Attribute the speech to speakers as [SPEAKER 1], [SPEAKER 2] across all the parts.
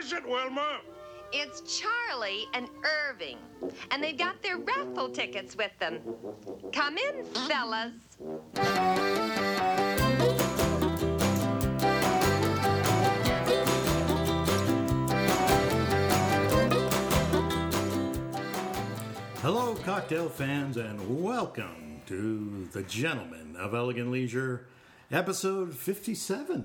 [SPEAKER 1] is it, Wilma?
[SPEAKER 2] It's Charlie and Irving, and they've got their raffle tickets with them. Come in, fellas.
[SPEAKER 3] Hello, cocktail fans, and welcome to The Gentlemen of Elegant Leisure, episode 57.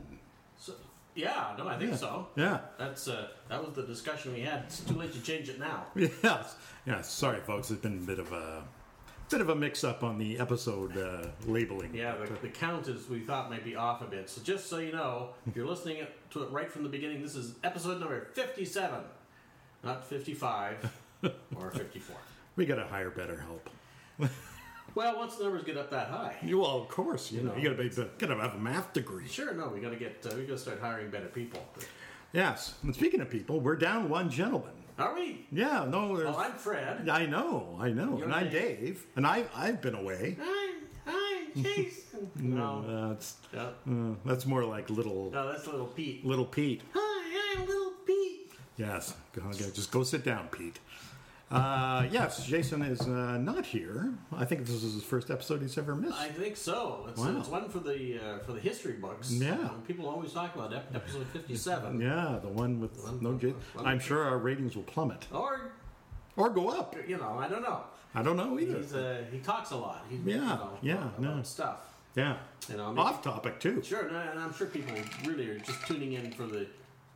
[SPEAKER 4] I think so.
[SPEAKER 3] Yeah.
[SPEAKER 4] That was the discussion we had. It's too late to change it now.
[SPEAKER 3] Yes. Sorry, folks. It's been a bit of a mix-up on the episode labeling.
[SPEAKER 4] Yeah, the count is we thought might be off a bit. So just so you know, if you're listening to it right from the beginning, this is episode number 57, not 55 or 54.
[SPEAKER 3] We got to hire better help.
[SPEAKER 4] Well, once the numbers get up that high.
[SPEAKER 3] Well, of course, you gotta have a math degree.
[SPEAKER 4] Sure, no, we gotta start hiring better people.
[SPEAKER 3] Yes. And speaking of people, we're down one gentleman.
[SPEAKER 4] Are we?
[SPEAKER 3] Yeah, no.
[SPEAKER 4] Well, I'm Fred.
[SPEAKER 3] I know.
[SPEAKER 4] You're
[SPEAKER 3] And I'm Dave. And I've been away.
[SPEAKER 4] Hi, Jason. No.
[SPEAKER 3] That's more like little.
[SPEAKER 4] No, that's little Pete.
[SPEAKER 3] Little Pete.
[SPEAKER 4] Hi, I'm little Pete.
[SPEAKER 3] Yes. Just go sit down, Pete. Yes, Jason is not here. I think this is his first episode he's ever missed.
[SPEAKER 4] I think so. It's one for the history books.
[SPEAKER 3] Yeah.
[SPEAKER 4] People always talk about episode 57.
[SPEAKER 3] Yeah, the one with no Jason. I'm sure our ratings will plummet.
[SPEAKER 4] Or
[SPEAKER 3] go up.
[SPEAKER 4] I don't know.
[SPEAKER 3] I don't know either.
[SPEAKER 4] He talks a lot. About stuff.
[SPEAKER 3] Yeah. Off topic too.
[SPEAKER 4] Sure, and I'm sure people really are just tuning in for the.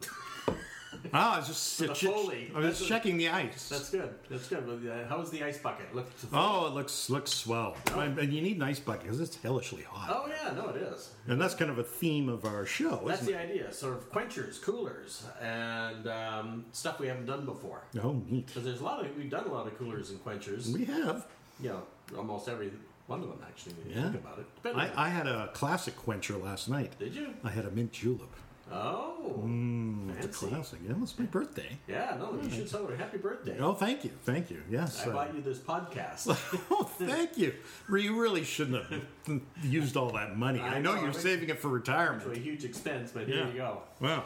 [SPEAKER 3] I was just checking the ice.
[SPEAKER 4] That's good. How's the ice bucket?
[SPEAKER 3] It looks swell.
[SPEAKER 4] Oh.
[SPEAKER 3] And you need an ice bucket because it's hellishly hot.
[SPEAKER 4] Oh yeah, no, it is.
[SPEAKER 3] And that's kind of a theme of our show.
[SPEAKER 4] That's the idea. Sort of quenchers, coolers, and stuff we haven't done before.
[SPEAKER 3] Oh, neat.
[SPEAKER 4] Because we've done a lot of coolers and quenchers.
[SPEAKER 3] We have.
[SPEAKER 4] Almost every one of them actually. When you think about it.
[SPEAKER 3] I had a classic quencher last night.
[SPEAKER 4] Did you?
[SPEAKER 3] I had a mint julep.
[SPEAKER 4] Oh,
[SPEAKER 3] it's a classic. Yeah, it's my birthday.
[SPEAKER 4] Yeah, no, you should celebrate. Happy birthday.
[SPEAKER 3] Oh, thank you. Yes.
[SPEAKER 4] I bought you this podcast.
[SPEAKER 3] Oh, thank you. You really shouldn't have used all that money. I know you're saving it for retirement.
[SPEAKER 4] It's a huge expense, but here you go.
[SPEAKER 3] Wow.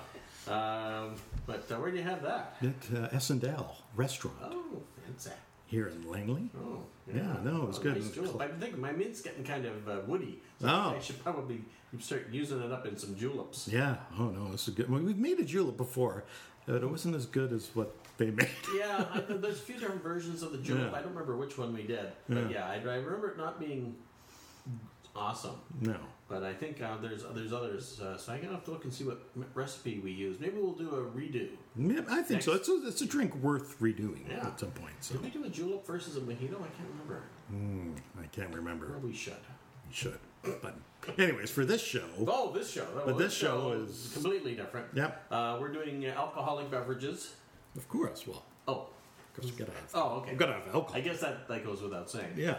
[SPEAKER 4] But where do you have that?
[SPEAKER 3] At S&L Restaurant.
[SPEAKER 4] Oh, fancy.
[SPEAKER 3] Here in Langley.
[SPEAKER 4] Oh,
[SPEAKER 3] yeah. No, it was good.
[SPEAKER 4] Nice I'm thinking my mint's getting kind of woody. So I should probably start using it up in some juleps.
[SPEAKER 3] Yeah. Oh, no, this is good. Well, we've made a julep before, but it wasn't as good as what they made.
[SPEAKER 4] Yeah, there's a few different versions of the julep. Yeah. I don't remember which one we did. But I remember it not being awesome.
[SPEAKER 3] No.
[SPEAKER 4] But I think there's others. So I'm going to have to look and see what recipe we use. Maybe we'll do a redo.
[SPEAKER 3] Yeah, I think so. It's a drink worth redoing at some point. So.
[SPEAKER 4] Did we do a julep versus a mojito? I can't remember.
[SPEAKER 3] I can't remember.
[SPEAKER 4] Well, we should.
[SPEAKER 3] We should. But anyways, for this show.
[SPEAKER 4] Oh, this show.
[SPEAKER 3] But this show is
[SPEAKER 4] completely different.
[SPEAKER 3] Yep.
[SPEAKER 4] We're doing alcoholic beverages.
[SPEAKER 3] Of course. Well.
[SPEAKER 4] Oh.
[SPEAKER 3] Because we gotta have.
[SPEAKER 4] Oh, okay.
[SPEAKER 3] We gotta have alcohol.
[SPEAKER 4] I guess that goes without saying.
[SPEAKER 3] Yeah.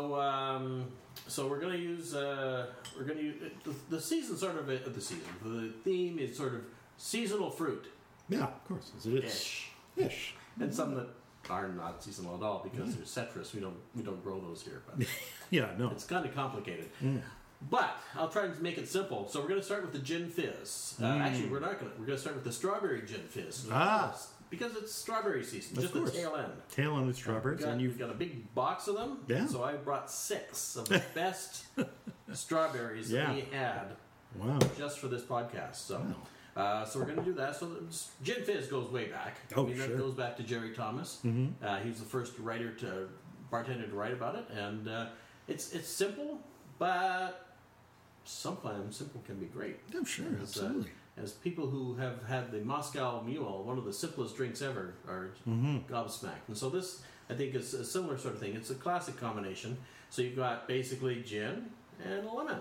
[SPEAKER 4] So we're gonna use the season sort of the season. The theme is sort of seasonal fruit.
[SPEAKER 3] Yeah, of course. Ish.
[SPEAKER 4] And some that are not seasonal at all because they're citrus. We don't grow those here. But
[SPEAKER 3] yeah, no.
[SPEAKER 4] It's kind of complicated. But I'll try and make it simple. So we're going to start with the gin fizz. Actually, we're not going to. We're going to start with the strawberry gin fizz. Because it's strawberry season, just the tail end.
[SPEAKER 3] Tail end of strawberries.
[SPEAKER 4] You've got a big box of them.
[SPEAKER 3] Yeah.
[SPEAKER 4] So I brought 6 of the best strawberries that we had.
[SPEAKER 3] Wow.
[SPEAKER 4] Just for this podcast. So, so we're going to do that. So gin fizz goes way back.
[SPEAKER 3] Oh,
[SPEAKER 4] sure. That goes back to Jerry Thomas. Mm-hmm. He was the first bartender to write about it, and it's simple, but sometimes simple can be great.
[SPEAKER 3] Oh, sure, absolutely.
[SPEAKER 4] As people who have had the Moscow Mule, one of the simplest drinks ever, are gobsmacked. And so this, I think, is a similar sort of thing. It's a classic combination. So you've got basically gin and lemon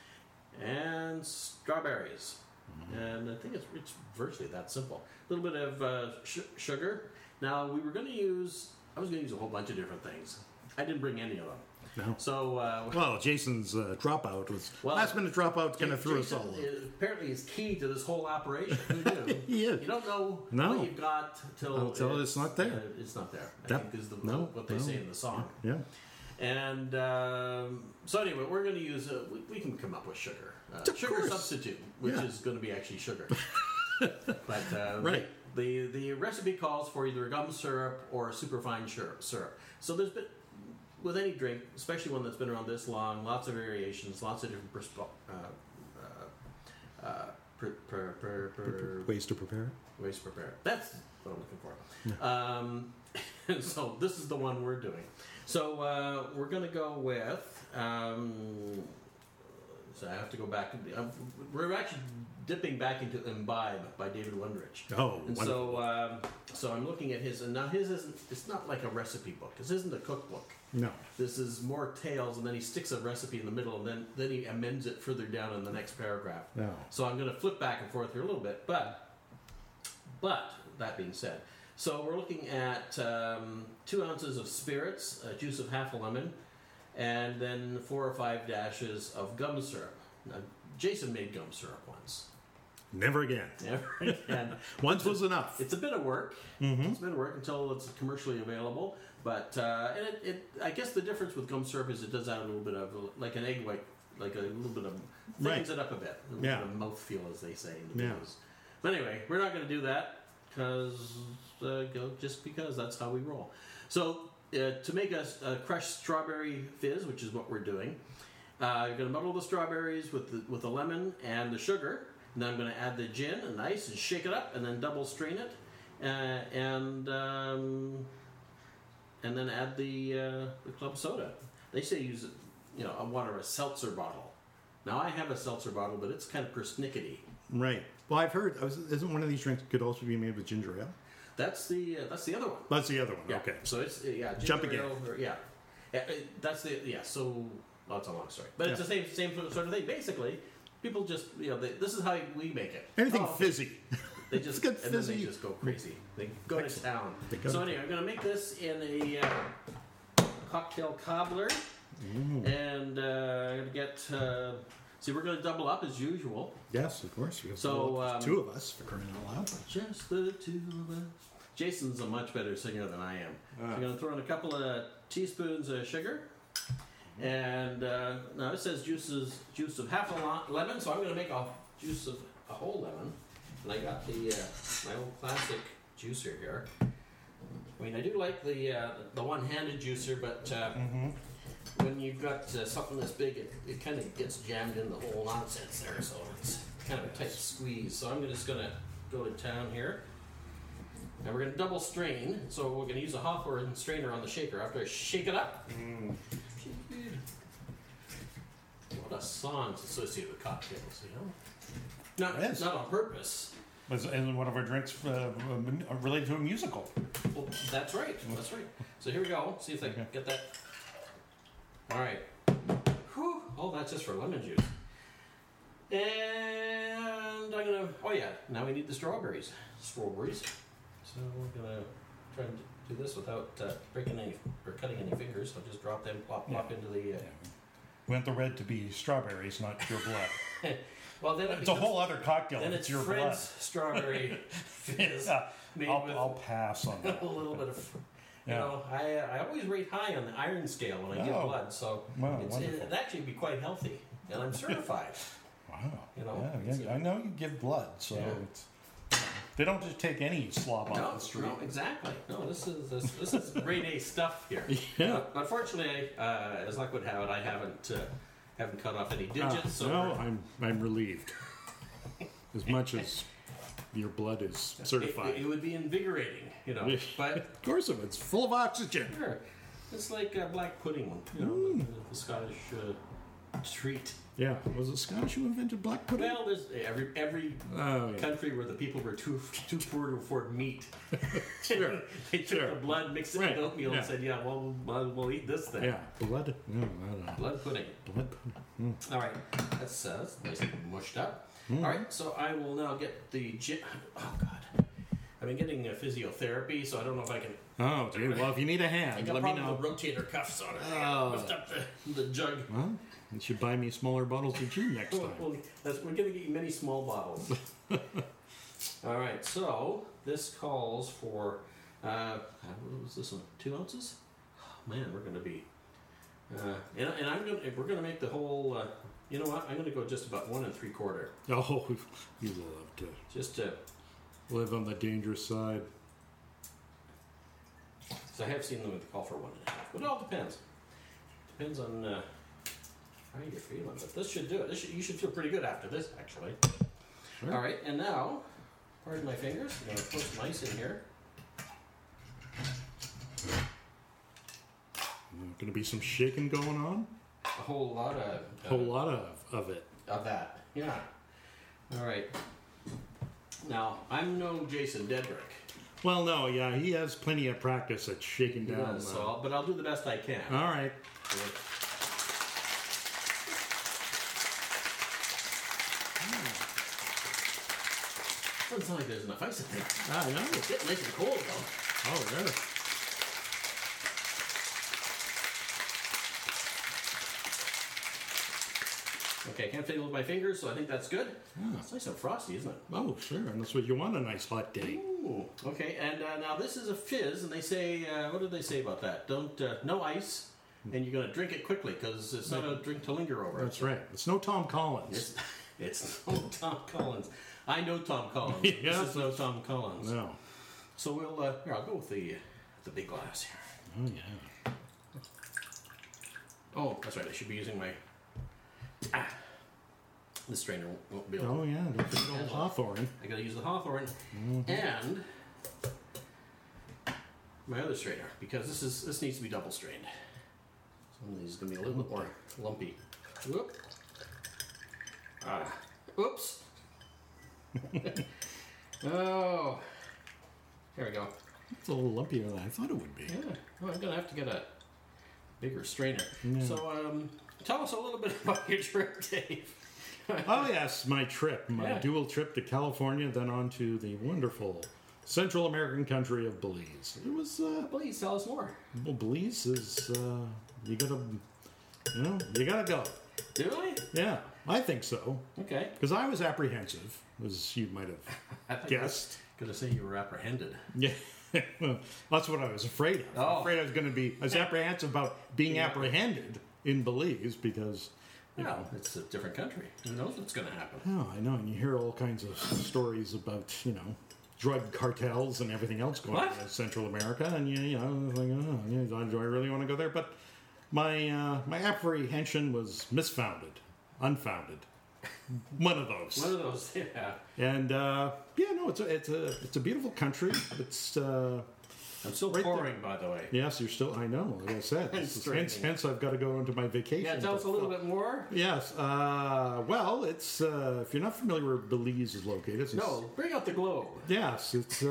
[SPEAKER 4] and strawberries. And I think it's virtually that simple. A little bit of sugar. Now, I was going to use a whole bunch of different things. I didn't bring any of them.
[SPEAKER 3] No.
[SPEAKER 4] So,
[SPEAKER 3] Jason's dropout was last minute dropout kind of threw us all.
[SPEAKER 4] Apparently, is key to this whole operation. Who knew?
[SPEAKER 3] He is.
[SPEAKER 4] You don't know what you've got
[SPEAKER 3] until it's not there.
[SPEAKER 4] It's not there. I think is what they say in the song.
[SPEAKER 3] Yeah.
[SPEAKER 4] And so anyway, we're going to use. We can come up with sugar. Sugar substitute, which is going to be actually sugar. But
[SPEAKER 3] right.
[SPEAKER 4] The recipe calls for either gum syrup or superfine syrup. So there's been, with any drink, especially one that's been around this long, lots of variations, lots of different
[SPEAKER 3] Ways to prepare it.
[SPEAKER 4] ways to prepare it. That's what I'm looking for. And so this is the one we're doing. So we're going to go with. So I have to go back. We're actually dipping back into Imbibe by David Wondrich.
[SPEAKER 3] Oh,
[SPEAKER 4] and
[SPEAKER 3] wonderful.
[SPEAKER 4] so I'm looking at his, and now his isn't. It's not like a recipe book. This isn't a cookbook.
[SPEAKER 3] No.
[SPEAKER 4] This is more tales, and then he sticks a recipe in the middle, and then he amends it further down in the next paragraph.
[SPEAKER 3] No.
[SPEAKER 4] So I'm going to flip back and forth here a little bit, but that being said, so we're looking at 2 ounces of spirits, juice of half a lemon, and then 4 or 5 dashes of gum syrup. Now, Jason made gum syrup once.
[SPEAKER 3] Never again.
[SPEAKER 4] Never again.
[SPEAKER 3] Once was enough.
[SPEAKER 4] It's a bit of work. Mm-hmm. It's a bit of work until it's commercially available. But and I guess the difference with gum syrup is it does add a little bit of, like an egg white, like a little bit of, thickens it up a bit. A little bit of mouthfeel, as they say in the news. But anyway, we're not going to do that just because that's how we roll. So to make a crushed strawberry fizz, which is what we're doing, you're going to muddle the strawberries with the lemon and the sugar. And then I'm going to add the gin and ice and shake it up and then double strain it, and then add the club soda. They say use a water, a seltzer bottle. Now I have a seltzer bottle, but it's kind of persnickety.
[SPEAKER 3] Right. Well, I've heard. Isn't one of these drinks could also be made with ginger ale?
[SPEAKER 4] That's the other one.
[SPEAKER 3] That's the other one.
[SPEAKER 4] Yeah.
[SPEAKER 3] Okay.
[SPEAKER 4] So it's ginger
[SPEAKER 3] Jump again.
[SPEAKER 4] ale. That's the So well, it's a long story, but it's the same sort of thing. Basically, people just this is how we make it.
[SPEAKER 3] Anything fizzy.
[SPEAKER 4] They just
[SPEAKER 3] get
[SPEAKER 4] and then
[SPEAKER 3] fizzy.
[SPEAKER 4] they just go crazy. They go to town.
[SPEAKER 3] go
[SPEAKER 4] So
[SPEAKER 3] to
[SPEAKER 4] anyway, I'm going to make this in a cocktail cobbler, and I'm going to get. See, we're going to double up as usual.
[SPEAKER 3] Yes, of course.
[SPEAKER 4] So
[SPEAKER 3] 2 of us for crying out loud.
[SPEAKER 4] Just the 2 of us. Jason's a much better singer than I am. So I'm going to throw in a couple of teaspoons of sugar. And now it says juice of half a lemon, so I'm going to make a juice of a whole lemon. And I got the my old classic juicer here. I mean, I do like the one-handed juicer, but when you've got something this big, it kind of gets jammed in the whole nonsense there, so it's kind of a tight squeeze. So I'm just going to go to town here. And we're going to double strain, so we're going to use a Hawthorne strainer on the shaker after I shake it up. What a song's associated with cocktails, Not on purpose.
[SPEAKER 3] Isn't one of our drinks related to a musical?
[SPEAKER 4] Well, that's right. That's right. So here we go. See if I can get that. All right. Whew. Oh, that's just for lemon juice. And I'm gonna. Oh yeah. Now we need the strawberries. So we're gonna try and do this without breaking any or cutting any fingers. I'll just drop them, plop into the.
[SPEAKER 3] We want the red to be strawberries, not pure blood.
[SPEAKER 4] Well, then
[SPEAKER 3] it's a whole other cocktail.
[SPEAKER 4] Then it's
[SPEAKER 3] your
[SPEAKER 4] Fred's
[SPEAKER 3] blood.
[SPEAKER 4] Strawberry fizz.
[SPEAKER 3] I'll pass on that.
[SPEAKER 4] A little bit of. I always rate high on the iron scale when I give blood, so it'd actually be quite healthy, and I'm certified.
[SPEAKER 3] Wow. I know you give blood, so it's. They don't just take any slob off the street.
[SPEAKER 4] No, exactly. No, this is grade A stuff here.
[SPEAKER 3] Yeah.
[SPEAKER 4] Unfortunately, as luck would have it, I haven't cut off any digits. So
[SPEAKER 3] no, I'm relieved. As much as your blood is certified,
[SPEAKER 4] it would be invigorating, But
[SPEAKER 3] of course, it's full of oxygen.
[SPEAKER 4] Sure, it's like black pudding, the Scottish treat.
[SPEAKER 3] Yeah, was it Scottish who invented black pudding?
[SPEAKER 4] Well, there's every country where the people were too poor to afford meat.
[SPEAKER 3] Sure.
[SPEAKER 4] They took the blood, mixed it with oatmeal, and said, we'll eat this thing.
[SPEAKER 3] Yeah, blood. No, I don't know.
[SPEAKER 4] Blood pudding.
[SPEAKER 3] Blood pudding.
[SPEAKER 4] All right, that's nice and mushed up. All right, so I will now get the gin. Oh God, I've been getting physiotherapy, so I don't know if I can.
[SPEAKER 3] Oh, gee. Well, if you need a hand, let me know.
[SPEAKER 4] The rotator cuffs on it. Lift up the jug.
[SPEAKER 3] Well, you should buy me smaller bottles of gin next time.
[SPEAKER 4] Well, we're going to get you many small bottles. All right, so this calls for, what was this one? 2 ounces? Oh, man, we're going to be, we're going to make the whole, you know what? I'm going to go just about 1 3/4.
[SPEAKER 3] Oh, you love to.
[SPEAKER 4] Just to,
[SPEAKER 3] live on the dangerous side.
[SPEAKER 4] So I have seen them with the call for 1.5, but it all depends. Depends on how you're feeling. But this should do it. You should feel pretty good after this, actually.
[SPEAKER 3] Sure.
[SPEAKER 4] All right, and now, pardon my fingers. I'm going to put some ice in here.
[SPEAKER 3] Going to be some shaking going on.
[SPEAKER 4] A whole lot of.
[SPEAKER 3] A whole lot of it.
[SPEAKER 4] Of that, yeah. All right. Now, I'm no Jason Dedrick.
[SPEAKER 3] Well, no, yeah, he has plenty of practice at shaking down.
[SPEAKER 4] But I'll do the best I can.
[SPEAKER 3] All right.
[SPEAKER 4] Doesn't sound like there's enough ice in there.
[SPEAKER 3] I know.
[SPEAKER 4] It's getting nice and cold, though.
[SPEAKER 3] Oh, there.
[SPEAKER 4] Okay, I can't fiddle with my fingers, so I think that's good. It's nice and frosty, isn't it?
[SPEAKER 3] Oh, sure. And that's what you want, a nice hot day.
[SPEAKER 4] Ooh. Okay, and now this is a fizz, and they say, what did they say about that? Don't, no ice, and you're going to drink it quickly, because it's not a drink to linger over.
[SPEAKER 3] That's right. It's no Tom Collins.
[SPEAKER 4] It's no Tom Collins. I know Tom Collins.
[SPEAKER 3] Yeah.
[SPEAKER 4] This is no Tom Collins.
[SPEAKER 3] No.
[SPEAKER 4] So we'll, here, I'll go with the big glass here.
[SPEAKER 3] Oh, yeah.
[SPEAKER 4] Oh, that's right, I should be using my, the strainer won't be able to.
[SPEAKER 3] Oh, yeah. Don't forget old Hawthorne.
[SPEAKER 4] I gotta use the Hawthorne and my other strainer, because this needs to be double strained. Some of these is gonna be a little bit more lumpy. Whoop. Oops. Oh. There we go.
[SPEAKER 3] It's a little lumpier than I thought it would be.
[SPEAKER 4] Yeah. Well, I'm gonna have to get a bigger strainer.
[SPEAKER 3] Yeah.
[SPEAKER 4] So, tell us a little bit about your trip, Dave.
[SPEAKER 3] Oh, yes, my trip. My dual trip to California, then on to the wonderful Central American country of Belize. It was,
[SPEAKER 4] Please tell us more.
[SPEAKER 3] well, Belize is, you gotta go.
[SPEAKER 4] Do I?
[SPEAKER 3] Yeah, I think so.
[SPEAKER 4] Okay.
[SPEAKER 3] Because I was apprehensive, as you might have guessed.
[SPEAKER 4] Gonna say you were apprehended.
[SPEAKER 3] Yeah, well, that's what I was afraid of.
[SPEAKER 4] Oh.
[SPEAKER 3] Afraid I was apprehensive about being apprehended in Belize because, you know.
[SPEAKER 4] It's a different country. Who knows what's gonna happen?
[SPEAKER 3] Oh, I know, and you hear all kinds of stories about, drug cartels and everything else going on in Central America, and like, do I really want to go there? But my apprehension was unfounded. One of those.
[SPEAKER 4] One of those, yeah.
[SPEAKER 3] And it's a beautiful country. It's
[SPEAKER 4] I'm still
[SPEAKER 3] right
[SPEAKER 4] pouring, by the way.
[SPEAKER 3] yes, you're still. I know. Like I said, hence I've got to go into my vacation.
[SPEAKER 4] Yeah, tell us a little bit more.
[SPEAKER 3] Yes. Well, it's if you're not familiar where Belize is located.
[SPEAKER 4] No, bring out the globe.
[SPEAKER 3] Yes, it's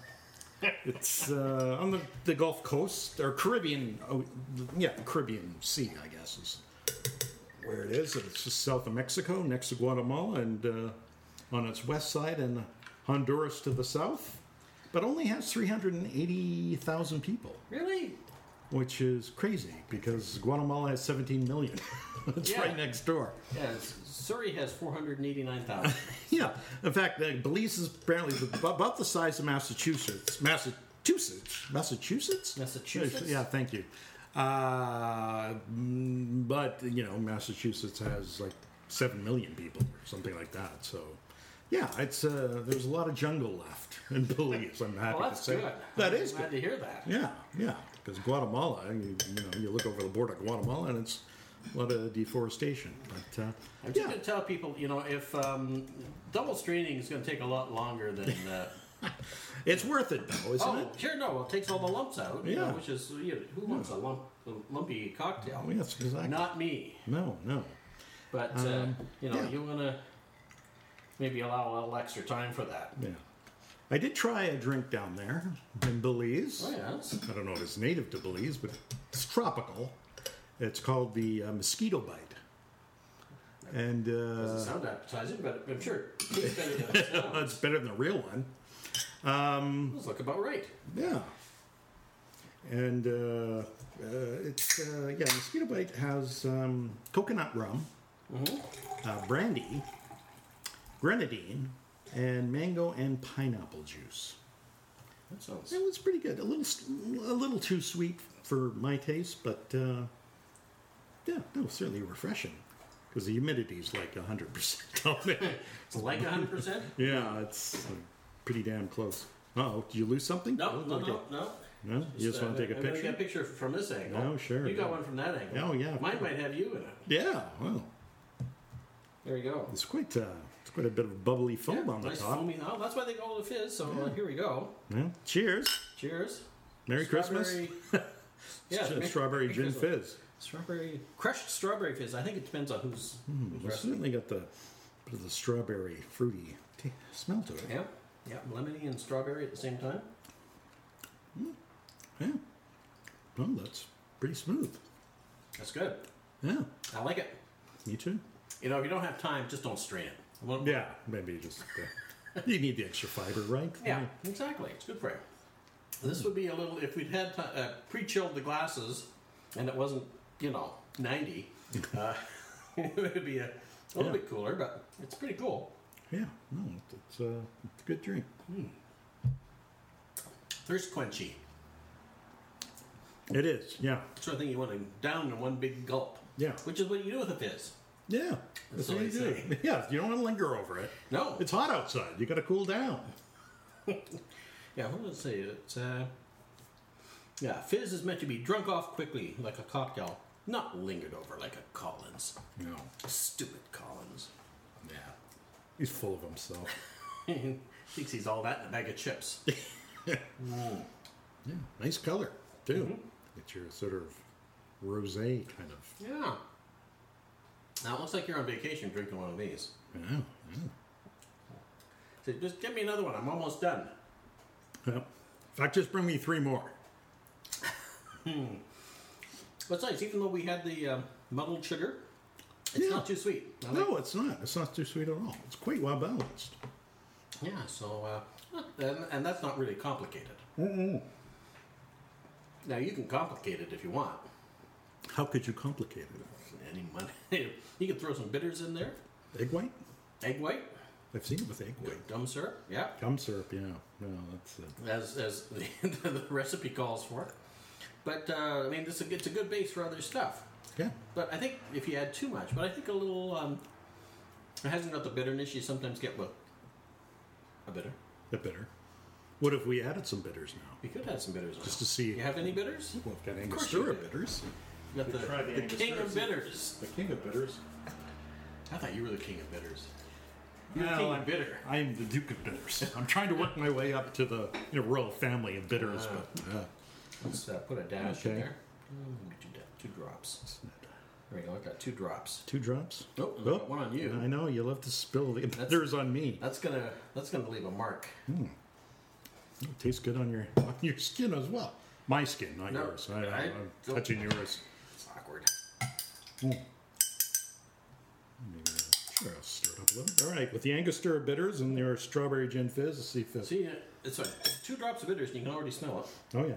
[SPEAKER 3] on the Gulf Coast or Caribbean. Caribbean Sea, I guess is where it is. It's just south of Mexico, next to Guatemala, and on its west side, and Honduras to the south. But only has 380,000 people.
[SPEAKER 4] Really?
[SPEAKER 3] Which is crazy because Guatemala has 17 million. It's right next door.
[SPEAKER 4] Yeah, Surrey has 489,000.
[SPEAKER 3] Yeah. In fact, Belize is apparently about the size of Massachusetts. Massachusetts? Yeah, thank you. But, Massachusetts has like 7 million people or something like that. So, yeah, it's there's a lot of jungle left in Belize, I'm happy to say.
[SPEAKER 4] Good.
[SPEAKER 3] That is
[SPEAKER 4] glad
[SPEAKER 3] good.
[SPEAKER 4] to hear that.
[SPEAKER 3] Yeah. Because Guatemala, you look over the border of Guatemala and it's a lot of deforestation. But
[SPEAKER 4] I'm just going to tell people, if double straining is going to take a lot longer than.
[SPEAKER 3] it's worth it, though, isn't it?
[SPEAKER 4] Sure, no. It takes all the lumps out,
[SPEAKER 3] Yeah.
[SPEAKER 4] which is, who wants a lumpy cocktail?
[SPEAKER 3] Yes, exactly.
[SPEAKER 4] Not me.
[SPEAKER 3] No.
[SPEAKER 4] But, you want to maybe allow a little extra time for that.
[SPEAKER 3] Yeah. I did try a drink down there in Belize.
[SPEAKER 4] Oh, yes.
[SPEAKER 3] I don't know if it's native to Belize, but it's tropical. It's called the Mosquito Bite. And
[SPEAKER 4] Doesn't sound appetizing, but I'm sure it's better than it sounds.
[SPEAKER 3] it's better than the real one.
[SPEAKER 4] Those look about right.
[SPEAKER 3] Yeah. And Mosquito Bite has coconut rum, brandy, grenadine, and mango and pineapple juice.
[SPEAKER 4] That sounds.
[SPEAKER 3] It was pretty good. A little too sweet for my taste, but certainly refreshing. Because the humidity is like 100% down there.
[SPEAKER 4] It's like 100%?
[SPEAKER 3] Yeah, it's pretty damn close. Oh, did you lose something?
[SPEAKER 4] No,
[SPEAKER 3] Oh,
[SPEAKER 4] no,
[SPEAKER 3] okay.
[SPEAKER 4] no.
[SPEAKER 3] No, you just want to take a
[SPEAKER 4] I'm gonna
[SPEAKER 3] picture?
[SPEAKER 4] get a picture from this angle.
[SPEAKER 3] Oh, sure.
[SPEAKER 4] You got one from that angle.
[SPEAKER 3] Oh, yeah.
[SPEAKER 4] Mine might have you in it.
[SPEAKER 3] Yeah. Well,
[SPEAKER 4] There you go.
[SPEAKER 3] it's quite a bit of bubbly foam on the
[SPEAKER 4] nice
[SPEAKER 3] top.
[SPEAKER 4] foamy. Oh, that's why they call it a fizz. So here we go.
[SPEAKER 3] Yeah. Cheers.
[SPEAKER 4] Cheers.
[SPEAKER 3] Merry Christmas.
[SPEAKER 4] Strawberry- yeah,
[SPEAKER 3] Strawberry
[SPEAKER 4] Merry
[SPEAKER 3] gin
[SPEAKER 4] Christmas.
[SPEAKER 3] fizz.
[SPEAKER 4] Strawberry crushed strawberry fizz. I think it depends on who's
[SPEAKER 3] It's
[SPEAKER 4] recipe.
[SPEAKER 3] certainly got the bit of the strawberry fruity smell to it.
[SPEAKER 4] Yeah, yeah, lemony and strawberry at the same time.
[SPEAKER 3] Yeah. Well, that's pretty smooth.
[SPEAKER 4] That's good.
[SPEAKER 3] Yeah.
[SPEAKER 4] I like it.
[SPEAKER 3] Me too.
[SPEAKER 4] You know, if you don't have time, just don't strain it. Well,
[SPEAKER 3] Yeah. Maybe just you need the extra fiber, right?
[SPEAKER 4] yeah, exactly. It's good for you. This would be a little if we'd had pre-chilled the glasses, and it wasn't 90. It would be a little bit cooler, but it's pretty cool.
[SPEAKER 3] Yeah. No, it's a good drink.
[SPEAKER 4] Thirst quenchy.
[SPEAKER 3] It is. Yeah.
[SPEAKER 4] Sort of thing you want to down in one big gulp.
[SPEAKER 3] Yeah.
[SPEAKER 4] Which is what you do with a fizz.
[SPEAKER 3] Yeah.
[SPEAKER 4] That's
[SPEAKER 3] what
[SPEAKER 4] what
[SPEAKER 3] you
[SPEAKER 4] they
[SPEAKER 3] do.
[SPEAKER 4] say.
[SPEAKER 3] Yeah. You don't want to linger over it.
[SPEAKER 4] No.
[SPEAKER 3] It's hot outside. You got to cool down.
[SPEAKER 4] Yeah, what did I say? It's fizz is meant to be drunk off quickly, like a cocktail, not lingered over like a Collins.
[SPEAKER 3] No.
[SPEAKER 4] Stupid Collins.
[SPEAKER 3] Yeah. He's full of himself.
[SPEAKER 4] Thinks he's all that in a bag of chips.
[SPEAKER 3] Yeah. Nice color too. Get your sort of rosé kind of.
[SPEAKER 4] Yeah. Now it looks like you're on vacation drinking one of these.
[SPEAKER 3] Yeah.
[SPEAKER 4] So just give me another one. I'm almost done.
[SPEAKER 3] Yeah. In fact, just bring me 3 more.
[SPEAKER 4] What's nice, even though we had the muddled sugar, it's
[SPEAKER 3] Yeah.
[SPEAKER 4] not too sweet. I like
[SPEAKER 3] No, it's not. It's not too sweet at all. It's quite well balanced.
[SPEAKER 4] Yeah, so, and that's not really complicated. Now, you can complicate it if you want.
[SPEAKER 3] How could you complicate it?
[SPEAKER 4] Any money. You can throw some bitters in there.
[SPEAKER 3] Egg white?
[SPEAKER 4] Egg white,
[SPEAKER 3] I've seen it with egg white.
[SPEAKER 4] gum syrup, yeah,
[SPEAKER 3] Gum syrup, yeah. No, that's
[SPEAKER 4] as the recipe calls for. But, I mean, it's a good base for other stuff.
[SPEAKER 3] yeah.
[SPEAKER 4] But I think if you add too much, but I think a little, it hasn't got the bitterness you sometimes get with a bitter.
[SPEAKER 3] A bitter. What if we added some bitters now?
[SPEAKER 4] You could add some bitters on
[SPEAKER 3] Just
[SPEAKER 4] it.
[SPEAKER 3] to see.
[SPEAKER 4] You have any bitters?
[SPEAKER 3] Well, we've got
[SPEAKER 4] course you
[SPEAKER 3] Angostura
[SPEAKER 4] do.
[SPEAKER 3] bitters.
[SPEAKER 4] You got
[SPEAKER 3] We tried
[SPEAKER 4] the king
[SPEAKER 3] Angostura.
[SPEAKER 4] of bitters.
[SPEAKER 3] The king of bitters.
[SPEAKER 4] I thought you were the king of bitters. You're the
[SPEAKER 3] Well,
[SPEAKER 4] king of bitter.
[SPEAKER 3] I'm the Duke of Bitters. I'm trying to work my way up to the royal family of bitters, but
[SPEAKER 4] Let's put a dash in
[SPEAKER 3] Okay.
[SPEAKER 4] there. Maybe two drops. There we go. I got 2 drops.
[SPEAKER 3] 2 drops.
[SPEAKER 4] Oh, I got one on you.
[SPEAKER 3] I know you love to spill the bitters on me.
[SPEAKER 4] That's gonna leave a mark.
[SPEAKER 3] It tastes good on your skin as well. My skin, not
[SPEAKER 4] No,
[SPEAKER 3] yours.
[SPEAKER 4] I
[SPEAKER 3] I'm
[SPEAKER 4] don't-
[SPEAKER 3] touching yours.
[SPEAKER 4] It's awkward.
[SPEAKER 3] Maybe, sure, I'll stir it up a little. All right, with the Angostura bitters and your strawberry gin fizz, let's see if it.
[SPEAKER 4] See, it's like 2 drops of bitters, and you can already smell it.
[SPEAKER 3] Oh yeah.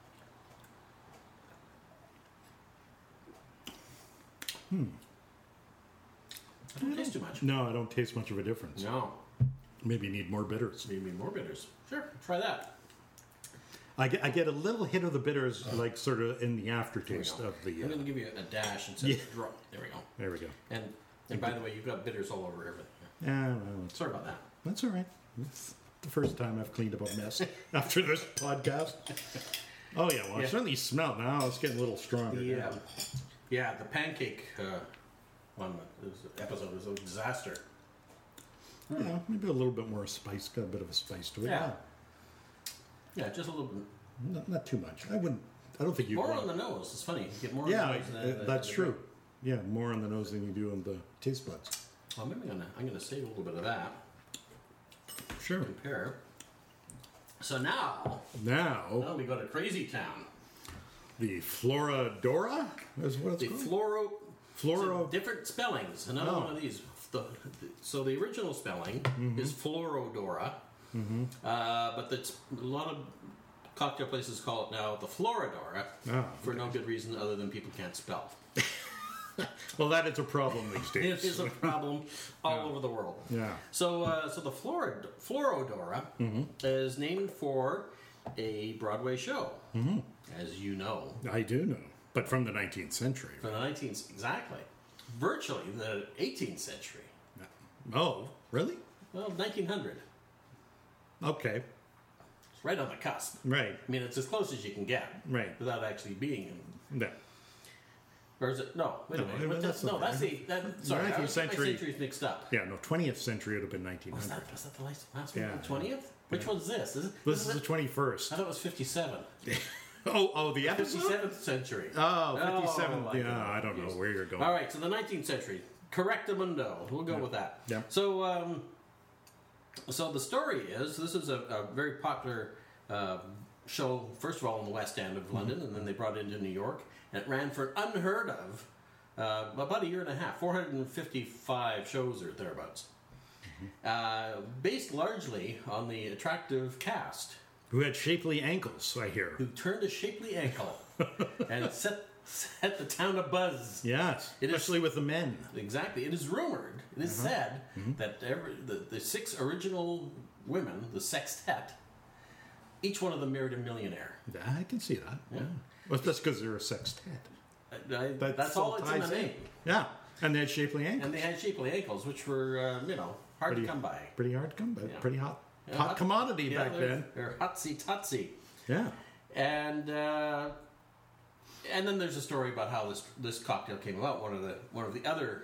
[SPEAKER 4] I don't taste too much.
[SPEAKER 3] No, I don't taste much of a difference.
[SPEAKER 4] No,
[SPEAKER 3] Maybe you need more bitters.
[SPEAKER 4] maybe more bitters. Sure, try that.
[SPEAKER 3] I get a little hit of the bitters, like sort of in the aftertaste
[SPEAKER 4] There we go.
[SPEAKER 3] of the.
[SPEAKER 4] I'm gonna give you a dash instead
[SPEAKER 3] Yeah.
[SPEAKER 4] of a drop. There we go.
[SPEAKER 3] There we go.
[SPEAKER 4] And by the way, you've got bitters all over everything.
[SPEAKER 3] Yeah, well,
[SPEAKER 4] Sorry about that.
[SPEAKER 3] that's all right. It's the first time I've cleaned up a mess after this podcast. Oh yeah, well, I
[SPEAKER 4] Yeah.
[SPEAKER 3] certainly smell it now. It's getting a little stronger.
[SPEAKER 4] The pancake one episode was a disaster.
[SPEAKER 3] Yeah, maybe a little bit more spice. Got a bit of a spice to it.
[SPEAKER 4] Yeah. Yeah, just a little bit
[SPEAKER 3] Not too much. I don't think you.
[SPEAKER 4] more on the nose. It's funny. You get more on
[SPEAKER 3] Yeah,
[SPEAKER 4] the nose than
[SPEAKER 3] that's
[SPEAKER 4] the
[SPEAKER 3] true.
[SPEAKER 4] drink.
[SPEAKER 3] Yeah, more on the nose than you do on the taste buds.
[SPEAKER 4] Well, maybe I'm gonna save a little bit of that.
[SPEAKER 3] Sure.
[SPEAKER 4] Compare. So now
[SPEAKER 3] Now
[SPEAKER 4] we go to Crazy Town.
[SPEAKER 3] the Floradora is what it's
[SPEAKER 4] The
[SPEAKER 3] called.
[SPEAKER 4] Floro. Different spellings. Another
[SPEAKER 3] Oh.
[SPEAKER 4] one of these. So the original spelling is Florodora, but a lot of cocktail places call it now the Floradora for no good reason other than people can't spell.
[SPEAKER 3] Well, that is a problem these
[SPEAKER 4] It
[SPEAKER 3] days.
[SPEAKER 4] is a problem all over the world.
[SPEAKER 3] Yeah.
[SPEAKER 4] So the Florodora is named for a Broadway show, as you know,
[SPEAKER 3] I do know, but from the 19th century.
[SPEAKER 4] from the 19th, exactly, virtually the 18th century.
[SPEAKER 3] Oh, really?
[SPEAKER 4] Well, 1900.
[SPEAKER 3] Okay.
[SPEAKER 4] It's right on the cusp.
[SPEAKER 3] Right.
[SPEAKER 4] I mean, it's as close as you can get.
[SPEAKER 3] Right.
[SPEAKER 4] Without actually being in.
[SPEAKER 3] No.
[SPEAKER 4] Or is it? No, wait a
[SPEAKER 3] No,
[SPEAKER 4] minute. What
[SPEAKER 3] that's
[SPEAKER 4] the- no,
[SPEAKER 3] not
[SPEAKER 4] that's
[SPEAKER 3] right.
[SPEAKER 4] sorry,
[SPEAKER 3] 19th
[SPEAKER 4] my
[SPEAKER 3] century.
[SPEAKER 4] century's mixed up.
[SPEAKER 3] Yeah, no, 20th century would have been 1900.
[SPEAKER 4] Was that the last one?
[SPEAKER 3] Yeah.
[SPEAKER 4] The 20th? Which one's this?
[SPEAKER 3] This is the
[SPEAKER 4] I
[SPEAKER 3] 21st.
[SPEAKER 4] thought it was 57.
[SPEAKER 3] Oh, the episode?
[SPEAKER 4] 57th century.
[SPEAKER 3] Oh, 57.
[SPEAKER 4] my
[SPEAKER 3] Yeah,
[SPEAKER 4] God.
[SPEAKER 3] I don't know where you're going.
[SPEAKER 4] All right, so the 19th century. Correctamundo. We'll go with that.
[SPEAKER 3] Yeah.
[SPEAKER 4] So, so the story is, this is a very popular show, first of all, in the West End of London, and then they brought it into New York, and it ran for an unheard of about a year and a half, 455 shows or thereabouts. Based largely on the attractive cast
[SPEAKER 3] Who had shapely ankles, I hear.
[SPEAKER 4] who turned a shapely ankle and set the town abuzz.
[SPEAKER 3] Yes,
[SPEAKER 4] It is-
[SPEAKER 3] especially with the men.
[SPEAKER 4] Exactly. It is rumored, it is said, that the 6 original women, the sextet, each one of them married a millionaire.
[SPEAKER 3] I can see that. Yeah. Well, that's because they're a sextet.
[SPEAKER 4] That's all it's in the
[SPEAKER 3] ties
[SPEAKER 4] name.
[SPEAKER 3] Yeah, and they had shapely ankles.
[SPEAKER 4] And they had shapely ankles, which were, hard to come by.
[SPEAKER 3] Pretty hard to come by.
[SPEAKER 4] Yeah.
[SPEAKER 3] Pretty hot,
[SPEAKER 4] Yeah,
[SPEAKER 3] hot commodity
[SPEAKER 4] yeah,
[SPEAKER 3] back
[SPEAKER 4] they're-
[SPEAKER 3] then.
[SPEAKER 4] They're hotsy-totsy.
[SPEAKER 3] Yeah.
[SPEAKER 4] And then there's a story about how this cocktail came about. One of the other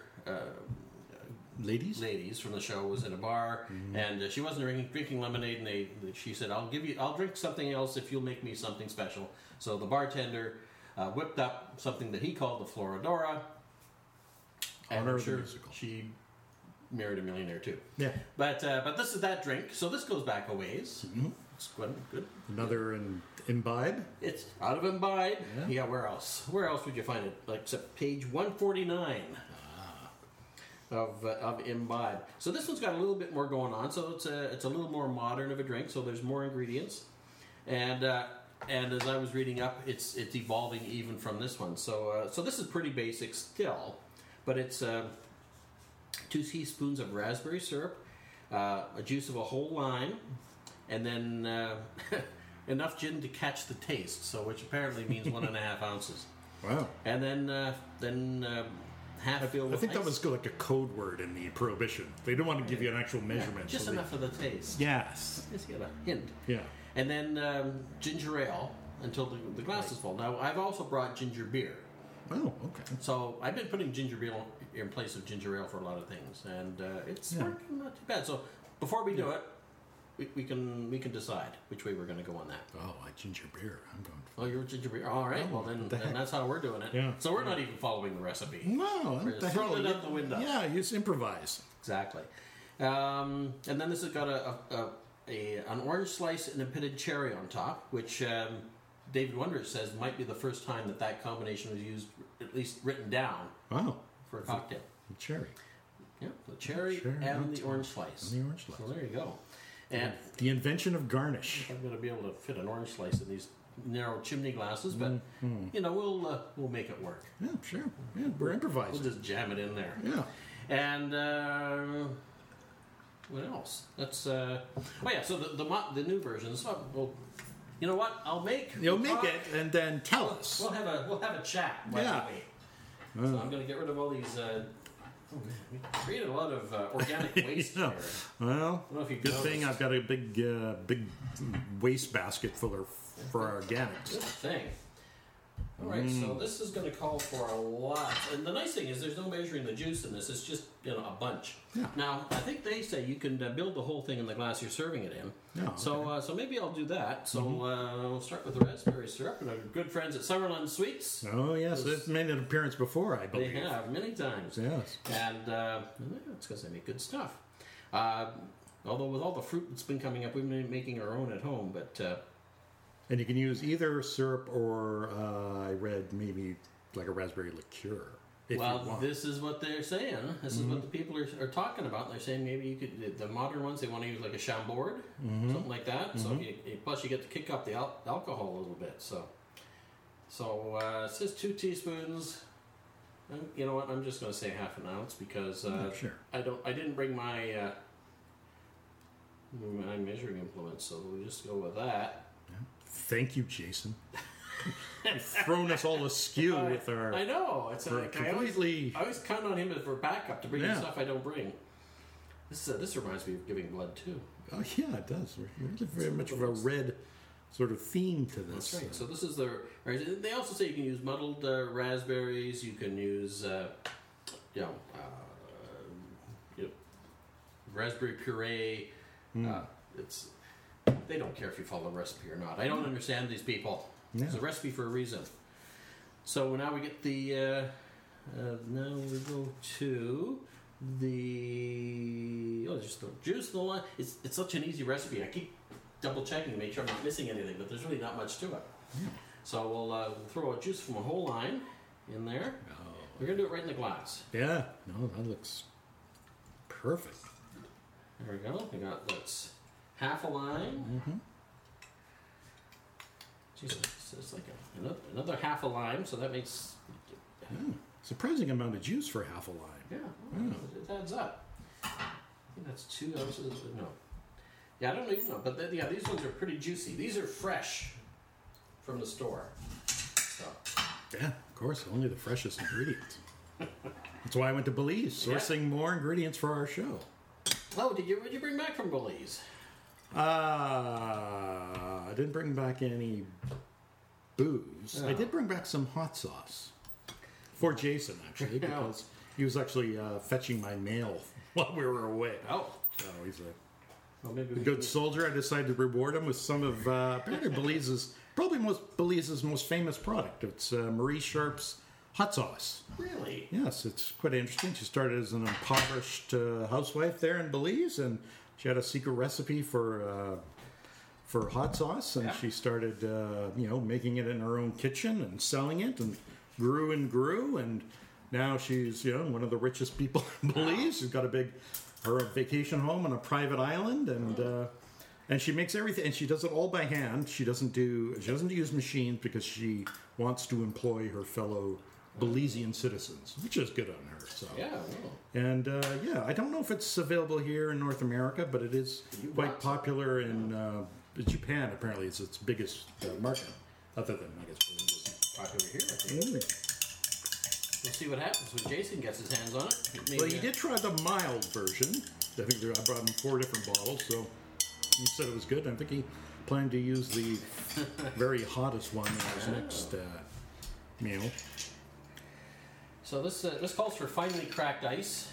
[SPEAKER 3] Ladies?
[SPEAKER 4] from the show was in a bar, and she wasn't drinking lemonade, and she said, I'll drink something else if you'll make me something special. So the bartender whipped up something that he called the Florodora, and
[SPEAKER 3] Honor
[SPEAKER 4] I'm
[SPEAKER 3] of the
[SPEAKER 4] sure
[SPEAKER 3] musical.
[SPEAKER 4] she married a millionaire too.
[SPEAKER 3] Yeah.
[SPEAKER 4] But this is that drink, so this goes back a ways. It's good.
[SPEAKER 3] Another imbibe.
[SPEAKER 4] It's out of Imbibe.
[SPEAKER 3] Yeah.
[SPEAKER 4] Yeah, where else? Where else would you find it? Like, except page 149 of Imbibe. So this one's got a little bit more going on. So it's a little more modern of a drink. So there's more ingredients, and as I was reading up, it's evolving even from this one. So this is pretty basic still, but it's 2 teaspoons of raspberry syrup, a juice of a whole lime, and then enough gin to catch the taste. So which apparently means 1.5 ounces.
[SPEAKER 3] Wow.
[SPEAKER 4] And then half filled
[SPEAKER 3] I
[SPEAKER 4] with
[SPEAKER 3] think that
[SPEAKER 4] ice.
[SPEAKER 3] was like a code word in the Prohibition. They don't want to give you an actual measurement.
[SPEAKER 4] Just
[SPEAKER 3] so
[SPEAKER 4] enough for the taste.
[SPEAKER 3] Yes.
[SPEAKER 4] Just get a hint.
[SPEAKER 3] Yeah.
[SPEAKER 4] And then ginger ale until the glass is full. Now, I've also brought ginger beer.
[SPEAKER 3] Oh, okay.
[SPEAKER 4] So I've been putting ginger beer in place of ginger ale for a lot of things, and it's working not too bad. So before we do it, we can decide which way we're going to go on that.
[SPEAKER 3] Oh, ginger beer. I'm going
[SPEAKER 4] Oh, you're ginger beer. All right.
[SPEAKER 3] Oh,
[SPEAKER 4] Well, then
[SPEAKER 3] the heck?
[SPEAKER 4] that's how we're doing it.
[SPEAKER 3] Yeah.
[SPEAKER 4] So we're not even following the recipe.
[SPEAKER 3] No,
[SPEAKER 4] We're
[SPEAKER 3] what
[SPEAKER 4] just
[SPEAKER 3] the hell?
[SPEAKER 4] throwing it out the window.
[SPEAKER 3] Yeah, you just improvise.
[SPEAKER 4] Exactly. And then this has got an orange slice and a pitted cherry on top, which David Wondrich says might be the first time that combination was used, at least written down,
[SPEAKER 3] Wow.
[SPEAKER 4] for a cocktail.
[SPEAKER 3] Cherry.
[SPEAKER 4] Yeah, the cherry
[SPEAKER 3] Cherry
[SPEAKER 4] and
[SPEAKER 3] on
[SPEAKER 4] the
[SPEAKER 3] top.
[SPEAKER 4] orange slice.
[SPEAKER 3] And the orange slice.
[SPEAKER 4] So there you go. And
[SPEAKER 3] The invention of garnish.
[SPEAKER 4] I'm going to be able to fit an orange slice in these narrow chimney glasses, but we'll make it work.
[SPEAKER 3] Yeah, sure. Yeah, we're
[SPEAKER 4] We'll
[SPEAKER 3] improvising.
[SPEAKER 4] just jam it in there.
[SPEAKER 3] Yeah.
[SPEAKER 4] And what else? That's so the new version. So, well, you know what? I'll make.
[SPEAKER 3] You'll
[SPEAKER 4] we'll
[SPEAKER 3] make
[SPEAKER 4] talk.
[SPEAKER 3] it and then tell us.
[SPEAKER 4] We'll have a chat. While
[SPEAKER 3] Yeah.
[SPEAKER 4] we wait. So I'm going to get rid of all these. Oh man, we created a lot of organic waste
[SPEAKER 3] Yeah.
[SPEAKER 4] here.
[SPEAKER 3] Well,
[SPEAKER 4] I don't know if you've
[SPEAKER 3] good thing
[SPEAKER 4] noticed.
[SPEAKER 3] I've got a big waste basket full for our organics.
[SPEAKER 4] Good thing. All right, so this is going to call for a lot. And the nice thing is there's no measuring the juice in this. It's just a bunch.
[SPEAKER 3] Yeah.
[SPEAKER 4] Now, I think they say you can build the whole thing in the glass you're serving it in.
[SPEAKER 3] Yeah,
[SPEAKER 4] So maybe I'll do that. So we'll start with the raspberry syrup. And our good friends at Summerland Sweets,
[SPEAKER 3] Oh yes, it's made an appearance before, I
[SPEAKER 4] they
[SPEAKER 3] believe.
[SPEAKER 4] have many times.
[SPEAKER 3] Yes.
[SPEAKER 4] And it's because they make good stuff. Although with all the fruit that's been coming up, we've been making our own at home. But
[SPEAKER 3] And you can use either syrup or I read maybe like a raspberry liqueur. If you want.
[SPEAKER 4] this is what they're saying. This is what the people are talking about. They're saying maybe you could, the modern ones, they want to use like a Chambord, something like that. So plus you get to kick up the alcohol a little bit. So it says 2 teaspoons. And you know what? I'm just going to say half an ounce because
[SPEAKER 3] Sure.
[SPEAKER 4] I didn't bring my measuring implement, so we'll just go with that.
[SPEAKER 3] Thank you, Jason. You've thrown us all askew with our.
[SPEAKER 4] I know. It's
[SPEAKER 3] We're
[SPEAKER 4] like
[SPEAKER 3] completely-
[SPEAKER 4] I always count on him for backup to bring
[SPEAKER 3] Yeah.
[SPEAKER 4] the stuff I don't bring. This reminds me of Giving Blood too.
[SPEAKER 3] Oh yeah, it does. Really very much of a red sort of theme to this.
[SPEAKER 4] That's right. So this is the. They also say you can use muddled raspberries. You can use, raspberry puree. It's. They don't care if you follow the recipe or not. I don't understand these people.
[SPEAKER 3] Yeah.
[SPEAKER 4] It's a recipe for a reason. So now we get the. Now we go to the. Oh, just the juice and the lime. It's such an easy recipe. I keep double checking to make sure I'm not missing anything, but there's really not much to it. Yeah. So we'll throw a juice from a whole lime in there. Oh. We're gonna do it right in the glass.
[SPEAKER 3] Yeah. No, that looks perfect.
[SPEAKER 4] There we go. That's half a lime.
[SPEAKER 3] Mm-hmm.
[SPEAKER 4] Jesus, it's like another half a lime, so that makes
[SPEAKER 3] surprising amount of juice for half a lime.
[SPEAKER 4] Yeah, it adds up. I think that's 2 ounces. No, yeah, I don't even know, but these ones are pretty juicy. These are fresh from the store. So.
[SPEAKER 3] Yeah, of course, only the freshest ingredients. That's why I went to Belize, sourcing more ingredients for our show.
[SPEAKER 4] Oh, what did you bring back from Belize?
[SPEAKER 3] I didn't bring back any booze. I did bring back some hot sauce for Jason, actually, because he was actually fetching my mail while we were away.
[SPEAKER 4] Oh,
[SPEAKER 3] so he's a good soldier. I decided to reward him with some of apparently Belize's most famous product. It's Marie Sharp's hot sauce.
[SPEAKER 4] Really?
[SPEAKER 3] Yes, it's quite interesting. She started as an impoverished housewife there in Belize, and she had a secret recipe for hot sauce, and she started, making it in her own kitchen and selling it, and grew, and now she's, one of the richest people in Belize. She's got her vacation home on a private island, and she makes everything, and she does it all by hand. She doesn't use machines because she wants to employ her fellow Belizean citizens, which is good on her. So.
[SPEAKER 4] Yeah.
[SPEAKER 3] And I don't know if it's available here in North America, but it is quite popular in Japan. Apparently, it's its biggest market, other than I guess Belize.
[SPEAKER 4] Popular here. I think. We'll see what happens when Jason gets his hands on it.
[SPEAKER 3] Well, you did try the mild version. I think I brought him 4 different bottles, so he said it was good. I think he planned to use the very hottest one in his next meal.
[SPEAKER 4] So this calls for finely cracked ice,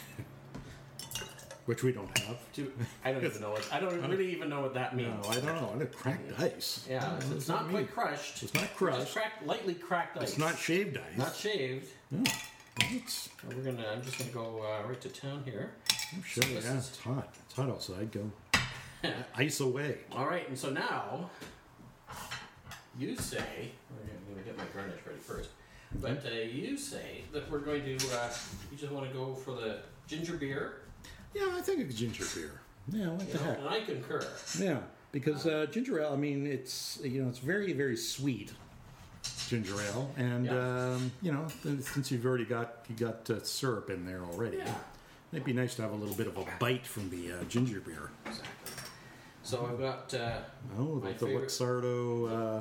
[SPEAKER 3] which we don't have.
[SPEAKER 4] I don't even know what. I don't really even know what that means.
[SPEAKER 3] No, I don't know. I know cracked ice.
[SPEAKER 4] Yeah, it's not quite crushed.
[SPEAKER 3] It's not crushed.
[SPEAKER 4] It's lightly cracked ice.
[SPEAKER 3] It's not shaved ice.
[SPEAKER 4] Not shaved.
[SPEAKER 3] No.
[SPEAKER 4] I'm just gonna go right to town here.
[SPEAKER 3] Oh, sure. So it's hot. It's hot outside. Go ice away.
[SPEAKER 4] All right, and so now you say I'm gonna get my garnish ready first. But you say that we're going to, you just want to go for the ginger beer?
[SPEAKER 3] Yeah, I think it's ginger beer. Yeah, what the heck?
[SPEAKER 4] And I concur.
[SPEAKER 3] Yeah, because ginger ale, I mean, it's very, very sweet, ginger ale. And, since you've already got syrup in there already, it'd be nice to have a little bit of a bite from the ginger beer.
[SPEAKER 4] Exactly. So I've got
[SPEAKER 3] the Luxardo...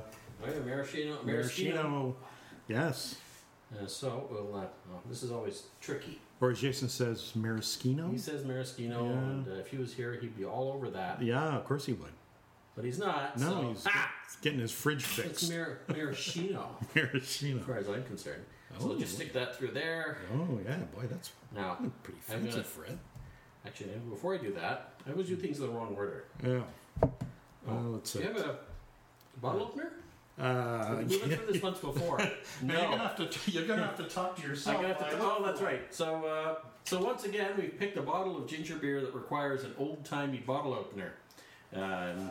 [SPEAKER 4] Maraschino.
[SPEAKER 3] Yes.
[SPEAKER 4] So we'll. This is always tricky.
[SPEAKER 3] Or as Jason says, maraschino.
[SPEAKER 4] He says maraschino, and if he was here, he'd be all over that.
[SPEAKER 3] Yeah, of course he would.
[SPEAKER 4] But he's not.
[SPEAKER 3] No, he's getting his fridge fixed.
[SPEAKER 4] It's maraschino.
[SPEAKER 3] Maraschino.
[SPEAKER 4] As far as I'm concerned. So we'll just stick that through there.
[SPEAKER 3] Oh yeah, boy, that's
[SPEAKER 4] now
[SPEAKER 3] pretty fancy, Fred.
[SPEAKER 4] Actually, before I do that, I always do things in the wrong order.
[SPEAKER 3] Yeah. Let's see.
[SPEAKER 4] Do you have a bottle opener? We went through this once before.
[SPEAKER 3] No, you're gonna have to talk to yourself.
[SPEAKER 4] That's right. So once again, we've picked a bottle of ginger beer that requires an old-timey bottle opener. And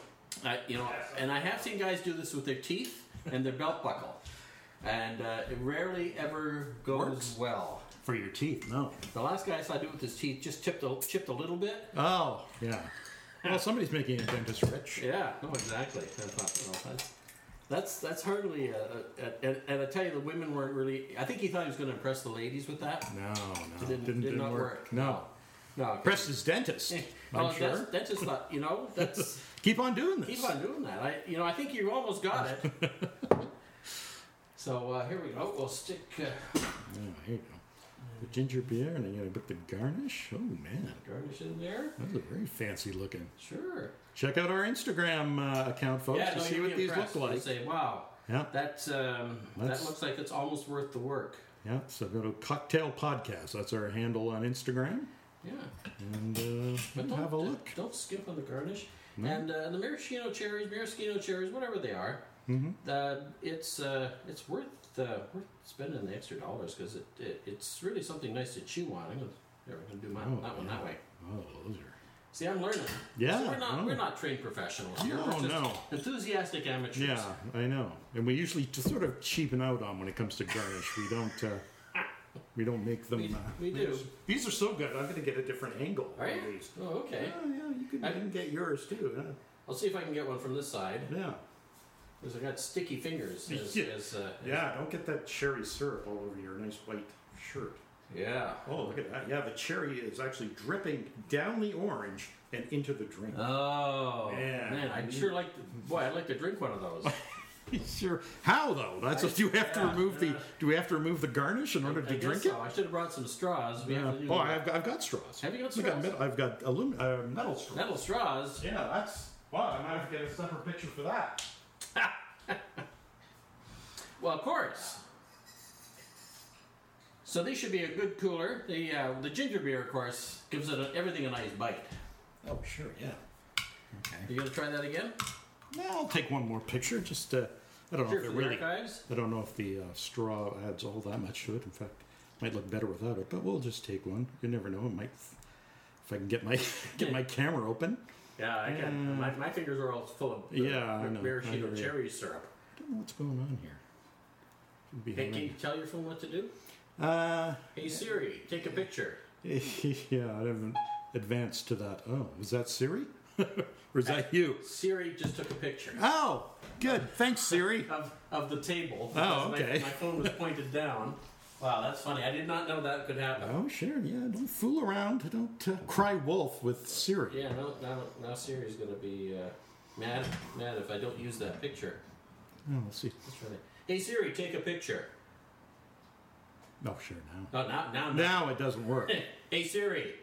[SPEAKER 4] I have seen guys do this with their teeth and their belt buckle, and it rarely ever goes well.
[SPEAKER 3] For your teeth, no.
[SPEAKER 4] The last guy I saw do it with his teeth just chipped a little bit.
[SPEAKER 3] Oh, yeah. Well, somebody's making a dentist rich.
[SPEAKER 4] Yeah, no, exactly. I thought, that's hardly and I tell you, the women weren't really. I think he thought he was going to impress the ladies with that.
[SPEAKER 3] No,
[SPEAKER 4] it did not work.
[SPEAKER 3] No. Impressed his dentist. I'm sure.
[SPEAKER 4] Dentist thought, that's
[SPEAKER 3] keep on doing this.
[SPEAKER 4] Keep on doing that. I think you almost got it. So here we go. We'll stick.
[SPEAKER 3] Here you go. The ginger beer, and then you put the garnish. Oh man,
[SPEAKER 4] Garnish in there.
[SPEAKER 3] those are very fancy looking.
[SPEAKER 4] Sure.
[SPEAKER 3] Check out our Instagram account, folks,
[SPEAKER 4] Yeah,
[SPEAKER 3] to
[SPEAKER 4] no,
[SPEAKER 3] see
[SPEAKER 4] you'll
[SPEAKER 3] what
[SPEAKER 4] be
[SPEAKER 3] these look
[SPEAKER 4] impressed.
[SPEAKER 3] like.
[SPEAKER 4] You'll say, wow,
[SPEAKER 3] Yeah,
[SPEAKER 4] that
[SPEAKER 3] That's-
[SPEAKER 4] looks like it's almost worth the work.
[SPEAKER 3] yeah. So go to Cocktail Podcast. That's our handle on Instagram,
[SPEAKER 4] Yeah.
[SPEAKER 3] and
[SPEAKER 4] But
[SPEAKER 3] have a look.
[SPEAKER 4] Don't skimp on the garnish.
[SPEAKER 3] No.
[SPEAKER 4] And the maraschino cherries, whatever they are,
[SPEAKER 3] Mm-hmm.
[SPEAKER 4] it's worth spending the extra dollars because it's really something nice to chew on. I'm gonna do that one that way.
[SPEAKER 3] Oh, those are.
[SPEAKER 4] See, I'm learning.
[SPEAKER 3] Yeah,
[SPEAKER 4] So
[SPEAKER 3] oh.
[SPEAKER 4] we're not trained professionals here.
[SPEAKER 3] No,
[SPEAKER 4] We're just
[SPEAKER 3] no.
[SPEAKER 4] enthusiastic amateurs.
[SPEAKER 3] Yeah, I know. And we usually just sort of cheapen out on when it comes to garnish. We don't. We don't make them.
[SPEAKER 4] We do.
[SPEAKER 3] These are so good. I'm going to get a different angle.
[SPEAKER 4] Are
[SPEAKER 3] on
[SPEAKER 4] you?
[SPEAKER 3] these.
[SPEAKER 4] Oh, okay.
[SPEAKER 3] Yeah, you can get yours too.
[SPEAKER 4] I'll see if I can get one from this side
[SPEAKER 3] Yeah.
[SPEAKER 4] because I got sticky fingers.
[SPEAKER 3] Yeah, don't get that cherry syrup all over your nice white shirt.
[SPEAKER 4] Yeah.
[SPEAKER 3] Oh, look at that. Yeah, the cherry is actually dripping down the orange and into the drink.
[SPEAKER 4] Oh
[SPEAKER 3] Yeah.
[SPEAKER 4] man, I'd sure like. I'd like to drink one of those.
[SPEAKER 3] Sure. How though? That's what you have to
[SPEAKER 4] yeah,
[SPEAKER 3] remove
[SPEAKER 4] yeah.
[SPEAKER 3] Do we have to remove the garnish in order
[SPEAKER 4] I
[SPEAKER 3] to
[SPEAKER 4] guess
[SPEAKER 3] drink
[SPEAKER 4] so.
[SPEAKER 3] it?
[SPEAKER 4] I should have brought some straws. We have to do
[SPEAKER 3] Oh, I've got straws.
[SPEAKER 4] Have you got
[SPEAKER 3] I've got
[SPEAKER 4] straws?
[SPEAKER 3] I've got metal straws.
[SPEAKER 4] metal straws.
[SPEAKER 3] Yeah, that's. Wow, I might have to get a separate picture for that.
[SPEAKER 4] Well, of course. So these should be a good cooler. The ginger beer, of course, gives everything a nice bite.
[SPEAKER 3] Oh, sure, yeah. Okay.
[SPEAKER 4] You gonna try that again?
[SPEAKER 3] Now I'll take one more picture. Just I don't know
[SPEAKER 4] Sure,
[SPEAKER 3] if
[SPEAKER 4] for
[SPEAKER 3] it
[SPEAKER 4] the
[SPEAKER 3] really.
[SPEAKER 4] archives.
[SPEAKER 3] I don't know if the straw adds all that much to it. In fact, might look better without it. But we'll just take one. You never know. It might. If I can get my camera open.
[SPEAKER 4] Yeah, I can. My fingers are all full of
[SPEAKER 3] Yeah, I know.
[SPEAKER 4] maraschino
[SPEAKER 3] I know, yeah.
[SPEAKER 4] cherry syrup.
[SPEAKER 3] I don't know what's going on here. Should be
[SPEAKER 4] Hey, can
[SPEAKER 3] having-
[SPEAKER 4] you tell your phone what to do?
[SPEAKER 3] Uh,
[SPEAKER 4] Hey Siri, take a picture.
[SPEAKER 3] yeah, I haven't advanced to that. Oh, was that Siri? Or is that you?
[SPEAKER 4] Siri just took a picture
[SPEAKER 3] Oh, good. Thanks, Siri.
[SPEAKER 4] of the table.
[SPEAKER 3] Oh,
[SPEAKER 4] because
[SPEAKER 3] okay.
[SPEAKER 4] My phone was pointed down. Wow, that's funny. I did not know that could happen.
[SPEAKER 3] Oh, sure. Yeah, don't fool around. Don't cry wolf with Siri.
[SPEAKER 4] Yeah, now Siri's gonna be mad if I don't use that picture.
[SPEAKER 3] Oh, let's see.
[SPEAKER 4] Let's try that. Hey Siri, take a picture.
[SPEAKER 3] Oh, sure. Now.
[SPEAKER 4] Oh, now.
[SPEAKER 3] Now it doesn't work.
[SPEAKER 4] Hey Siri.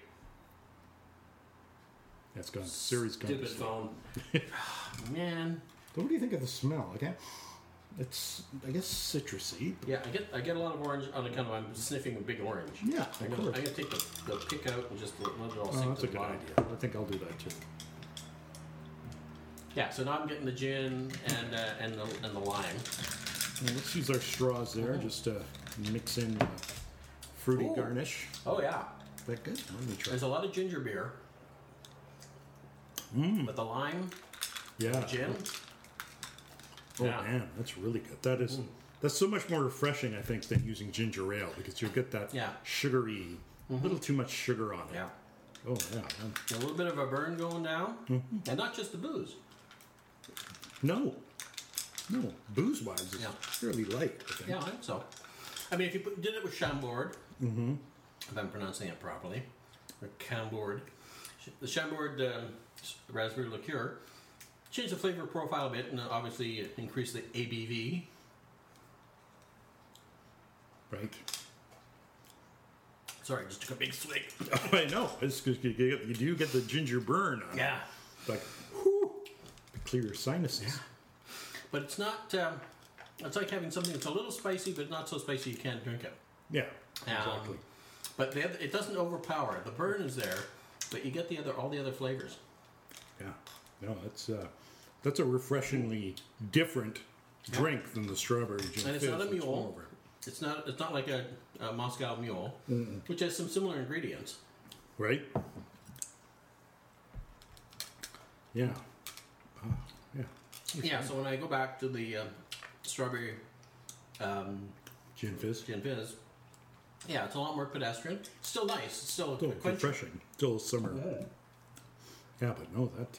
[SPEAKER 3] That's gone. Siri's gone.
[SPEAKER 4] Stupid phone. Man.
[SPEAKER 3] But what do you think of the smell? Okay, it's I guess citrusy.
[SPEAKER 4] Yeah, I get a lot of orange on account of I'm sniffing a big orange.
[SPEAKER 3] Yeah,
[SPEAKER 4] I'm
[SPEAKER 3] of
[SPEAKER 4] gonna
[SPEAKER 3] course.
[SPEAKER 4] take the pick out and just let it all
[SPEAKER 3] Oh,
[SPEAKER 4] sink
[SPEAKER 3] that's
[SPEAKER 4] to
[SPEAKER 3] a
[SPEAKER 4] the
[SPEAKER 3] good
[SPEAKER 4] bottom.
[SPEAKER 3] idea. I think I'll do that too.
[SPEAKER 4] Yeah, so now I'm getting the gin and the lime.
[SPEAKER 3] Well, let's use our straws there just to mix in the fruity
[SPEAKER 4] Ooh.
[SPEAKER 3] garnish.
[SPEAKER 4] Oh yeah,
[SPEAKER 3] Is that good? Let me try.
[SPEAKER 4] there's a lot of ginger beer, but the lime,
[SPEAKER 3] Yeah.
[SPEAKER 4] gin.
[SPEAKER 3] Oh
[SPEAKER 4] Yeah.
[SPEAKER 3] man, that's really good. That's so much more refreshing, I think, than using ginger ale because you'll get that
[SPEAKER 4] Yeah.
[SPEAKER 3] sugary, a little too much sugar on it.
[SPEAKER 4] Yeah,
[SPEAKER 3] Oh yeah.
[SPEAKER 4] a little bit of a burn going down, and not just the booze.
[SPEAKER 3] No, booze-wise, it's
[SPEAKER 4] Yeah.
[SPEAKER 3] fairly light. I think.
[SPEAKER 4] Yeah, I think so. I mean, if you did it with Chambord, if I'm pronouncing it properly, or Chambord, the Chambord raspberry liqueur, change the flavor profile a bit, and obviously increase the ABV.
[SPEAKER 3] Right.
[SPEAKER 4] Sorry, just took a big swig.
[SPEAKER 3] Oh, I know. It's 'cause you do get the ginger burn on it.
[SPEAKER 4] Yeah,
[SPEAKER 3] Like, whew, to clear your sinuses.
[SPEAKER 4] but it's not. It's like having something that's a little spicy, but not so spicy you can't drink it.
[SPEAKER 3] Yeah, exactly.
[SPEAKER 4] But it doesn't overpower. The burn is there, but you get all the other flavors.
[SPEAKER 3] Yeah. No, that's a refreshingly different drink than the strawberry gin.
[SPEAKER 4] And it's not a
[SPEAKER 3] fizz, which
[SPEAKER 4] mule.
[SPEAKER 3] over.
[SPEAKER 4] It's not like a Moscow Mule, which has some similar ingredients.
[SPEAKER 3] Right? Yeah. Yeah.
[SPEAKER 4] Yeah. So when I go back to the strawberry
[SPEAKER 3] Gin fizz.
[SPEAKER 4] gin fizz, yeah, it's a lot more pedestrian. Still nice. It's still
[SPEAKER 3] Still
[SPEAKER 4] quenching.
[SPEAKER 3] refreshing. Still summer. Yeah, but no, that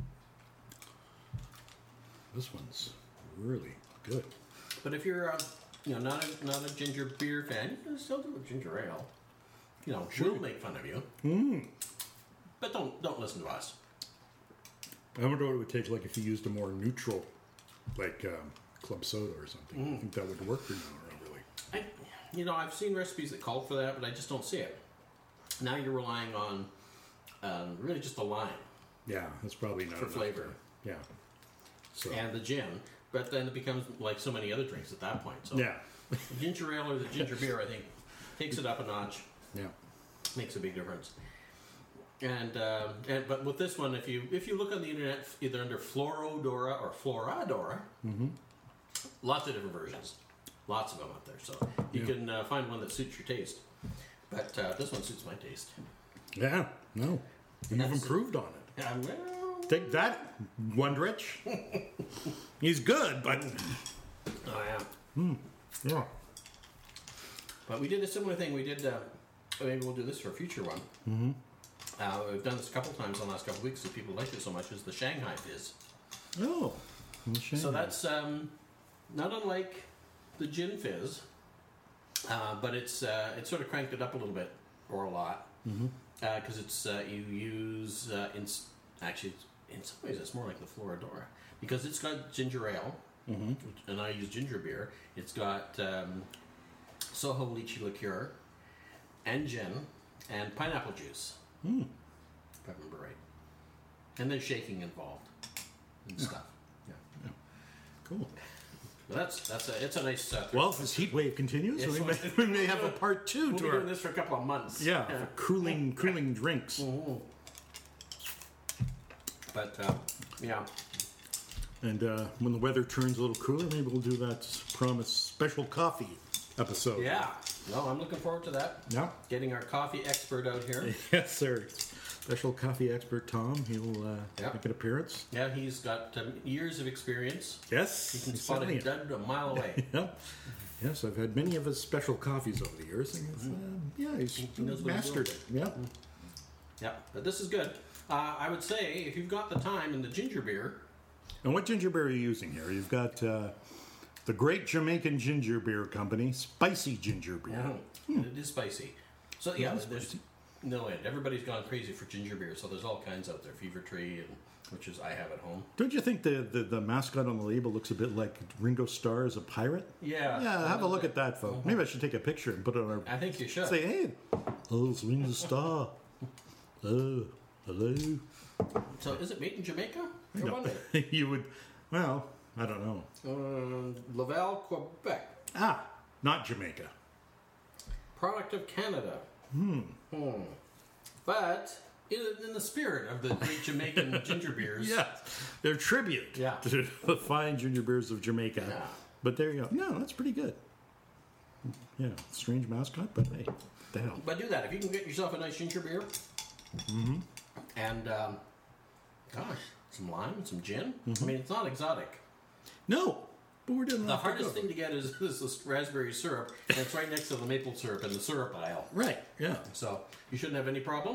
[SPEAKER 3] this one's really good.
[SPEAKER 4] But if you're not a ginger beer fan, you can still do a ginger ale. We'll make fun of you. But don't listen to us.
[SPEAKER 3] I wonder what it would take, like, if you used a more neutral, like club soda or something. I think that would work for you, or not really.
[SPEAKER 4] I've seen recipes that call for that, but I just don't see it. Now you're relying on really just the lime
[SPEAKER 3] Yeah, that's probably not
[SPEAKER 4] for
[SPEAKER 3] enough.
[SPEAKER 4] flavor
[SPEAKER 3] Yeah. So
[SPEAKER 4] and the gin, but then it becomes like so many other drinks at that point. So
[SPEAKER 3] yeah,
[SPEAKER 4] the ginger ale or the ginger beer, I think, takes it up a notch,
[SPEAKER 3] yeah.
[SPEAKER 4] makes a big difference. And but with this one, if you look on the internet, either under Florodora or Floradora, lots of different versions, lots of them out there. So you can find one that suits your taste. But this one suits my taste.
[SPEAKER 3] Yeah, no. You've
[SPEAKER 4] That's-
[SPEAKER 3] improved on it.
[SPEAKER 4] Yeah, well,
[SPEAKER 3] Take that, Wondrich. He's good, but
[SPEAKER 4] oh yeah.
[SPEAKER 3] yeah.
[SPEAKER 4] But we did a similar thing. We did. Maybe we'll do this for a future one. Mm-hmm. We've done this a couple times in the last couple of weeks, and people liked it so much. Is the Shanghai Fizz.
[SPEAKER 3] Oh,
[SPEAKER 4] So that's not unlike the Gin Fizz, but it's sort of cranked it up a little bit or a lot because it's you use actually in some ways it's more like the Floradora because it's got ginger ale and I use ginger beer. It's got Soho lychee liqueur and gin and pineapple juice, if I remember right, and there's shaking involved and stuff. Yeah.
[SPEAKER 3] cool.
[SPEAKER 4] But it's a nice.
[SPEAKER 3] Well, if this heat wave continues,
[SPEAKER 4] Yes.
[SPEAKER 3] we may have a part 2
[SPEAKER 4] we'll
[SPEAKER 3] to
[SPEAKER 4] be
[SPEAKER 3] our
[SPEAKER 4] doing this for a couple of months.
[SPEAKER 3] yeah, for cooling drinks.
[SPEAKER 4] But yeah,
[SPEAKER 3] And when the weather turns a little cooler, maybe we'll do that promised special coffee episode.
[SPEAKER 4] yeah. No, I'm looking forward to that.
[SPEAKER 3] Yeah.
[SPEAKER 4] Getting our coffee expert out here.
[SPEAKER 3] Yes, sir. Special coffee expert Tom. He'll
[SPEAKER 4] Yeah.
[SPEAKER 3] make an appearance.
[SPEAKER 4] Yeah, he's got years of experience.
[SPEAKER 3] Yes.
[SPEAKER 4] He can
[SPEAKER 3] he
[SPEAKER 4] spot
[SPEAKER 3] certainly-
[SPEAKER 4] a dud a mile away.
[SPEAKER 3] Yep. Yes, I've had many of his special coffees over the years. And he's
[SPEAKER 4] He knows what he's
[SPEAKER 3] mastered it. Yeah.
[SPEAKER 4] Yeah, but this is good. I would say if you've got the time and the ginger beer,
[SPEAKER 3] And what ginger beer are you using here? You've got the Great Jamaican Ginger Beer Company, spicy ginger beer.
[SPEAKER 4] it is spicy. So yeah,
[SPEAKER 3] it's
[SPEAKER 4] there's no end. Everybody's gone crazy for ginger beer, so there's all kinds out there. Fever Tree, and which is I have at home.
[SPEAKER 3] Don't you think the mascot on the label looks a bit like Ringo Starr as a pirate?
[SPEAKER 4] Yeah.
[SPEAKER 3] Yeah, have a look at that, folks. Maybe I should take a picture and put it on our.
[SPEAKER 4] I think you should.
[SPEAKER 3] Say, hey, oh, it's Ringo Starr. Oh, hello.
[SPEAKER 4] So is it made in Jamaica? I
[SPEAKER 3] No.
[SPEAKER 4] wonder.
[SPEAKER 3] You would, well, I don't know.
[SPEAKER 4] Laval, Quebec.
[SPEAKER 3] Ah, not Jamaica.
[SPEAKER 4] Product of Canada. But in the spirit of the great Jamaican ginger beers.
[SPEAKER 3] Yeah, they're tribute
[SPEAKER 4] Yeah.
[SPEAKER 3] to the fine ginger beers of Jamaica.
[SPEAKER 4] Yeah.
[SPEAKER 3] But there you go. No, that's pretty good. Yeah, strange mascot, but hey, what the hell.
[SPEAKER 4] But do that. If you can get yourself a nice ginger beer. And, gosh, some lime and some gin. I mean, it's not exotic.
[SPEAKER 3] No, but we're doing
[SPEAKER 4] The hardest thing to get is this raspberry syrup, and it's right next to the maple syrup in the syrup aisle.
[SPEAKER 3] Right, yeah.
[SPEAKER 4] So you shouldn't have any problem.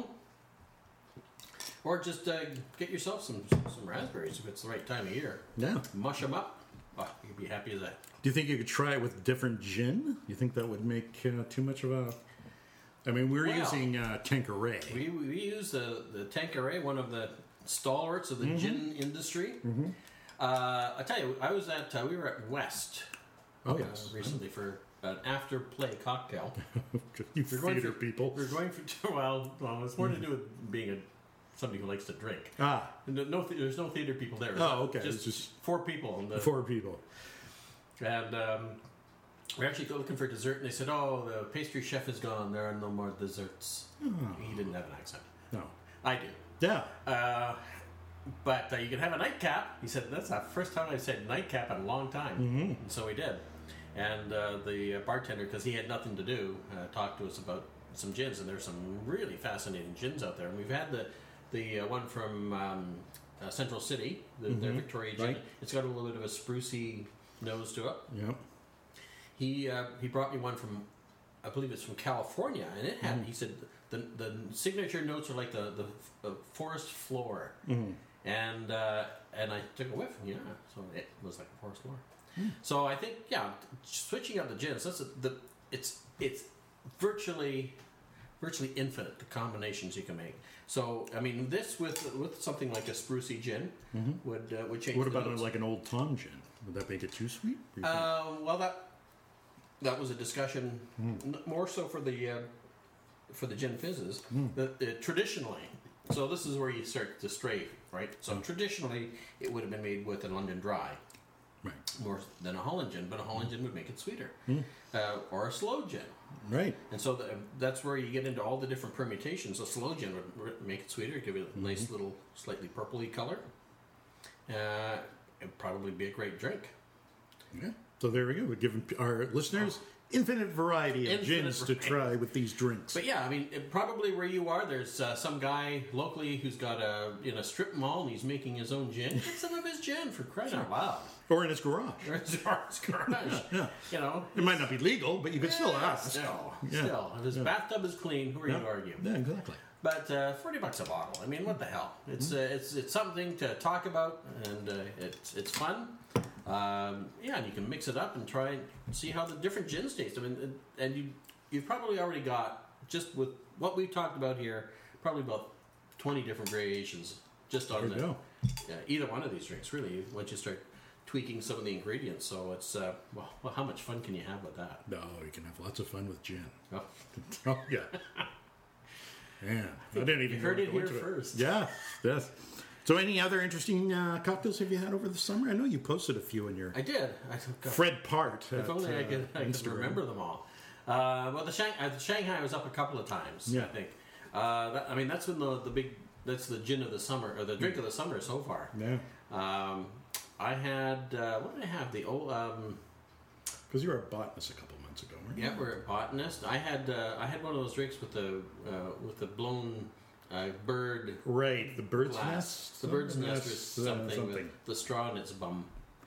[SPEAKER 4] Or just get yourself some raspberries if it's the right time of year.
[SPEAKER 3] Yeah.
[SPEAKER 4] Mush them up. Oh, you'd be happy as that.
[SPEAKER 3] Do you think you could try it with different gin? You think that would make too much of a... I mean, we're
[SPEAKER 4] Well,
[SPEAKER 3] using Tanqueray.
[SPEAKER 4] We use the Tanqueray, one of the stalwarts of the gin industry. I tell you, we were at West recently for an after play cocktail.
[SPEAKER 3] You
[SPEAKER 4] We're going
[SPEAKER 3] theater
[SPEAKER 4] for-
[SPEAKER 3] people.
[SPEAKER 4] We're going for well, it's more to do with being somebody who likes to drink.
[SPEAKER 3] Ah,
[SPEAKER 4] And there's no theater people there.
[SPEAKER 3] Oh, okay.
[SPEAKER 4] Just,
[SPEAKER 3] It's just
[SPEAKER 4] 4 people. And
[SPEAKER 3] 4 people.
[SPEAKER 4] And we're actually looking for dessert, and they said, "Oh, the pastry chef is gone. There are no more desserts." He didn't have an accent.
[SPEAKER 3] No.
[SPEAKER 4] I do.
[SPEAKER 3] Yeah.
[SPEAKER 4] But you can have a nightcap. He said, "That's the first time I said nightcap in a long time." And so we did. And the bartender, because he had nothing to do, talked to us about some gins, and there's some really fascinating gins out there. And we've had the one from Central City, their Victoria gin.
[SPEAKER 3] Right.
[SPEAKER 4] It's got a little bit of a sprucey nose to it.
[SPEAKER 3] Yep.
[SPEAKER 4] He brought me one from, I believe it's from California, and it had. He said the signature notes are like the forest floor, and I took a whiff, and yeah, so it was like a forest floor. So I think switching out the gins, it's virtually infinite the combinations you can make. So I mean, this with something like a sprucey gin would change.
[SPEAKER 3] What
[SPEAKER 4] the
[SPEAKER 3] about
[SPEAKER 4] notes.
[SPEAKER 3] like an Old Tom gin? Would that make it too sweet?
[SPEAKER 4] Well, that was a discussion more so for the gin fizzes. That traditionally, so this is where you start to stray, right? So traditionally, it would have been made with a London Dry.
[SPEAKER 3] Right.
[SPEAKER 4] More than a Holland gin, but a Holland gin would make it sweeter. Or a slow gin.
[SPEAKER 3] Right.
[SPEAKER 4] And so that's where you get into all the different permutations. A slow gin would make it sweeter, give it a nice little slightly purpley color. It'd probably be a great drink.
[SPEAKER 3] Yeah. So there we go. We're giving our listeners infinite variety of gins to try with these drinks.
[SPEAKER 4] But yeah, I mean, probably where you are, there's some guy locally who's got in a strip mall and he's making his own gin. Get some of his gin for crying out loud.
[SPEAKER 3] Or in his garage.
[SPEAKER 4] Or in his garage.
[SPEAKER 3] Yeah.
[SPEAKER 4] You know.
[SPEAKER 3] It might not be legal, but you could still ask.
[SPEAKER 4] Still. If his bathtub is clean, who are you to argue?
[SPEAKER 3] Yeah, exactly.
[SPEAKER 4] But $40 a bottle. I mean, what the hell? It's something to talk about, and it's fun. And you can mix it up and try and see how the different gins taste. I mean, and you've probably already got, just with what we've talked about here, probably about 20 different variations just on either one of these drinks. Really, once you start tweaking some of the ingredients. So it's well, how much fun can you have with that?
[SPEAKER 3] No, you can have lots of fun with gin.
[SPEAKER 4] Oh,
[SPEAKER 3] Oh yeah. Yeah, I didn't even
[SPEAKER 4] you heard it
[SPEAKER 3] go
[SPEAKER 4] here
[SPEAKER 3] into
[SPEAKER 4] first.
[SPEAKER 3] Yeah, yes. So, any other interesting cocktails have you had over the summer? I know you posted a few in your
[SPEAKER 4] I did.
[SPEAKER 3] Fred Part.
[SPEAKER 4] If only I could remember them all. Well, the Shanghai was up a couple of times.
[SPEAKER 3] Yeah.
[SPEAKER 4] I think. That's when the big. That's the gin of the summer, or the drink of the summer so far.
[SPEAKER 3] Yeah.
[SPEAKER 4] I had what did I have? The old.
[SPEAKER 3] Because you were a botanist a couple months ago, weren't you?
[SPEAKER 4] Yeah, we're a botanist. I had one of those drinks with the blown bird.
[SPEAKER 3] Right, the bird's
[SPEAKER 4] glass.
[SPEAKER 3] nest.
[SPEAKER 4] The bird's nest or
[SPEAKER 3] something.
[SPEAKER 4] something with the straw in its bum.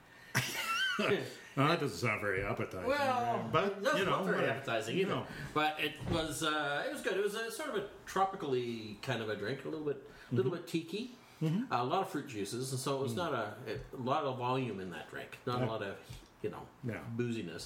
[SPEAKER 3] Well, that doesn't sound very appetizing.
[SPEAKER 4] Well,
[SPEAKER 3] but
[SPEAKER 4] that's
[SPEAKER 3] you know,
[SPEAKER 4] not very appetizing either.
[SPEAKER 3] No.
[SPEAKER 4] But it was good. It was a sort of a tropically kind of a drink, a little bit tiki, a lot of fruit juices, and so it was not a lot of volume in that drink, not a lot of booziness.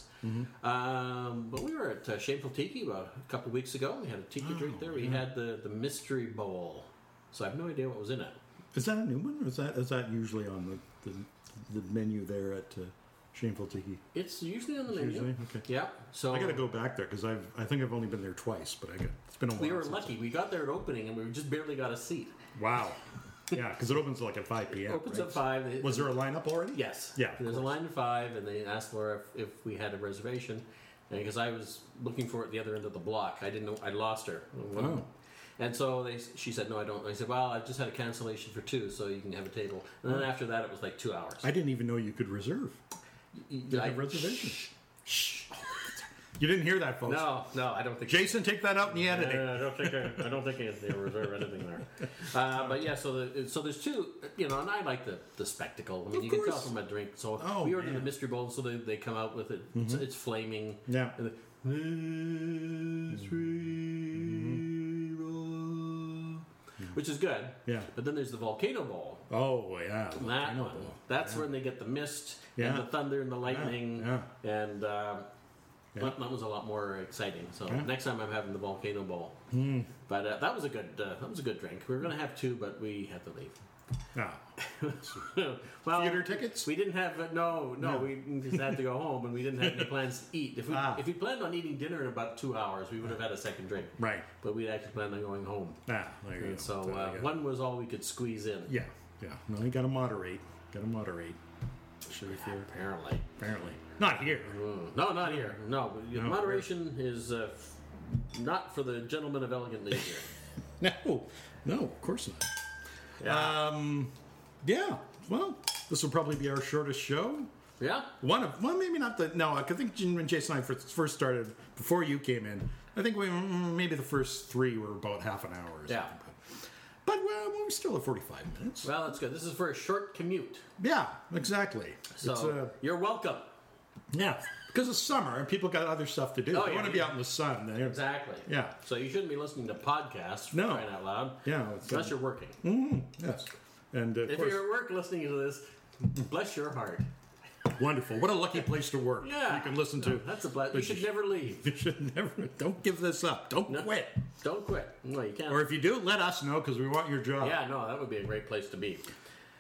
[SPEAKER 4] But we were at Shameful Tiki about a couple of weeks ago. We had a tiki drink there. We had the mystery bowl, so I have no idea what was in it.
[SPEAKER 3] Is that a new one, or is that usually on the menu there at Shameful Tiki?
[SPEAKER 4] It's usually on the menu.
[SPEAKER 3] Usually? Okay.
[SPEAKER 4] Yeah. So
[SPEAKER 3] I got to go back there because I think I've only been there twice, but it's been a while.
[SPEAKER 4] We were lucky. We got there at opening, and we just barely got a seat.
[SPEAKER 3] Wow. Yeah, because it opens like at 5 p.m.
[SPEAKER 4] It opens
[SPEAKER 3] right?
[SPEAKER 4] at 5.
[SPEAKER 3] Was there a lineup already?
[SPEAKER 4] Yes.
[SPEAKER 3] Yeah.
[SPEAKER 4] There's a line at 5, and they asked Laura if we had a reservation, because I was looking for it at the other end of the block. I didn't know. I lost her.
[SPEAKER 3] Oh.
[SPEAKER 4] And so she said, no, I don't. I said, well, I just had a cancellation for 2, so you can have a table. And then after that, it was like 2 hours.
[SPEAKER 3] I didn't even know you could reserve. Did I have reservation? Shh. You didn't hear that, folks.
[SPEAKER 4] No, I don't think.
[SPEAKER 3] Jason, take that out in the editing.
[SPEAKER 4] I don't think they'll reserve anything there. But yeah, so there's 2, and I like the spectacle. I mean,
[SPEAKER 3] Of
[SPEAKER 4] you
[SPEAKER 3] course.
[SPEAKER 4] can tell from my drink. So we ordered the mystery bowl, so they come out with it. It's flaming.
[SPEAKER 3] Yeah.
[SPEAKER 4] And mystery bowl, which is good.
[SPEAKER 3] Yeah.
[SPEAKER 4] But then there's the volcano bowl.
[SPEAKER 3] Oh, yeah.
[SPEAKER 4] That
[SPEAKER 3] Volcano
[SPEAKER 4] one.
[SPEAKER 3] Bowl.
[SPEAKER 4] That's when they get the mist
[SPEAKER 3] Yeah.
[SPEAKER 4] and the thunder and the lightning.
[SPEAKER 3] Yeah.
[SPEAKER 4] And that was a lot more exciting. So next time I'm having the volcano bowl. But that was a good drink. We were going to have 2, but we had to leave.
[SPEAKER 3] Ah.
[SPEAKER 4] Well,
[SPEAKER 3] Theater tickets?
[SPEAKER 4] We didn't have no. We just had to go home, and we didn't have any plans to eat. If we planned on eating dinner in about 2 hours, we would have had a second drink.
[SPEAKER 3] Right.
[SPEAKER 4] But we'd actually planned on going home.
[SPEAKER 3] Ah, there you
[SPEAKER 4] And
[SPEAKER 3] go.
[SPEAKER 4] so
[SPEAKER 3] There you go.
[SPEAKER 4] one was all we could squeeze in.
[SPEAKER 3] Yeah. No, you got to moderate. Show you fear.
[SPEAKER 4] Apparently.
[SPEAKER 3] Not here.
[SPEAKER 4] No, not here. No,
[SPEAKER 3] No,
[SPEAKER 4] moderation is not for the gentlemen of elegant leisure.
[SPEAKER 3] No, of course not.
[SPEAKER 4] Yeah.
[SPEAKER 3] Yeah. Well, this will probably be our shortest show.
[SPEAKER 4] Yeah.
[SPEAKER 3] Maybe not the. No, I think when Jason and I first started, before you came in, I think maybe the first 3 were about half an hour or something.
[SPEAKER 4] Yeah.
[SPEAKER 3] But we're still at 45 minutes.
[SPEAKER 4] Well, that's good. This is for a short commute.
[SPEAKER 3] Yeah, exactly.
[SPEAKER 4] So you're welcome.
[SPEAKER 3] Yeah, because it's summer and people got other stuff to do.
[SPEAKER 4] Oh,
[SPEAKER 3] they
[SPEAKER 4] yeah,
[SPEAKER 3] want to be out in the sun.
[SPEAKER 4] Exactly.
[SPEAKER 3] Yeah.
[SPEAKER 4] So you shouldn't be listening to podcasts for
[SPEAKER 3] No.
[SPEAKER 4] crying out loud.
[SPEAKER 3] Yeah.
[SPEAKER 4] Unless you're working.
[SPEAKER 3] Yes. And of
[SPEAKER 4] If
[SPEAKER 3] course,
[SPEAKER 4] you're at work listening to this, bless your heart.
[SPEAKER 3] wonderful. What a lucky place to work.
[SPEAKER 4] Yeah.
[SPEAKER 3] You can listen to.
[SPEAKER 4] That's a blessing. You should never leave.
[SPEAKER 3] You should never. Don't give this up. Don't quit.
[SPEAKER 4] Don't quit. No, you can't.
[SPEAKER 3] Or if you do, let us know because we want your job.
[SPEAKER 4] Yeah, no, that would be a great place to be.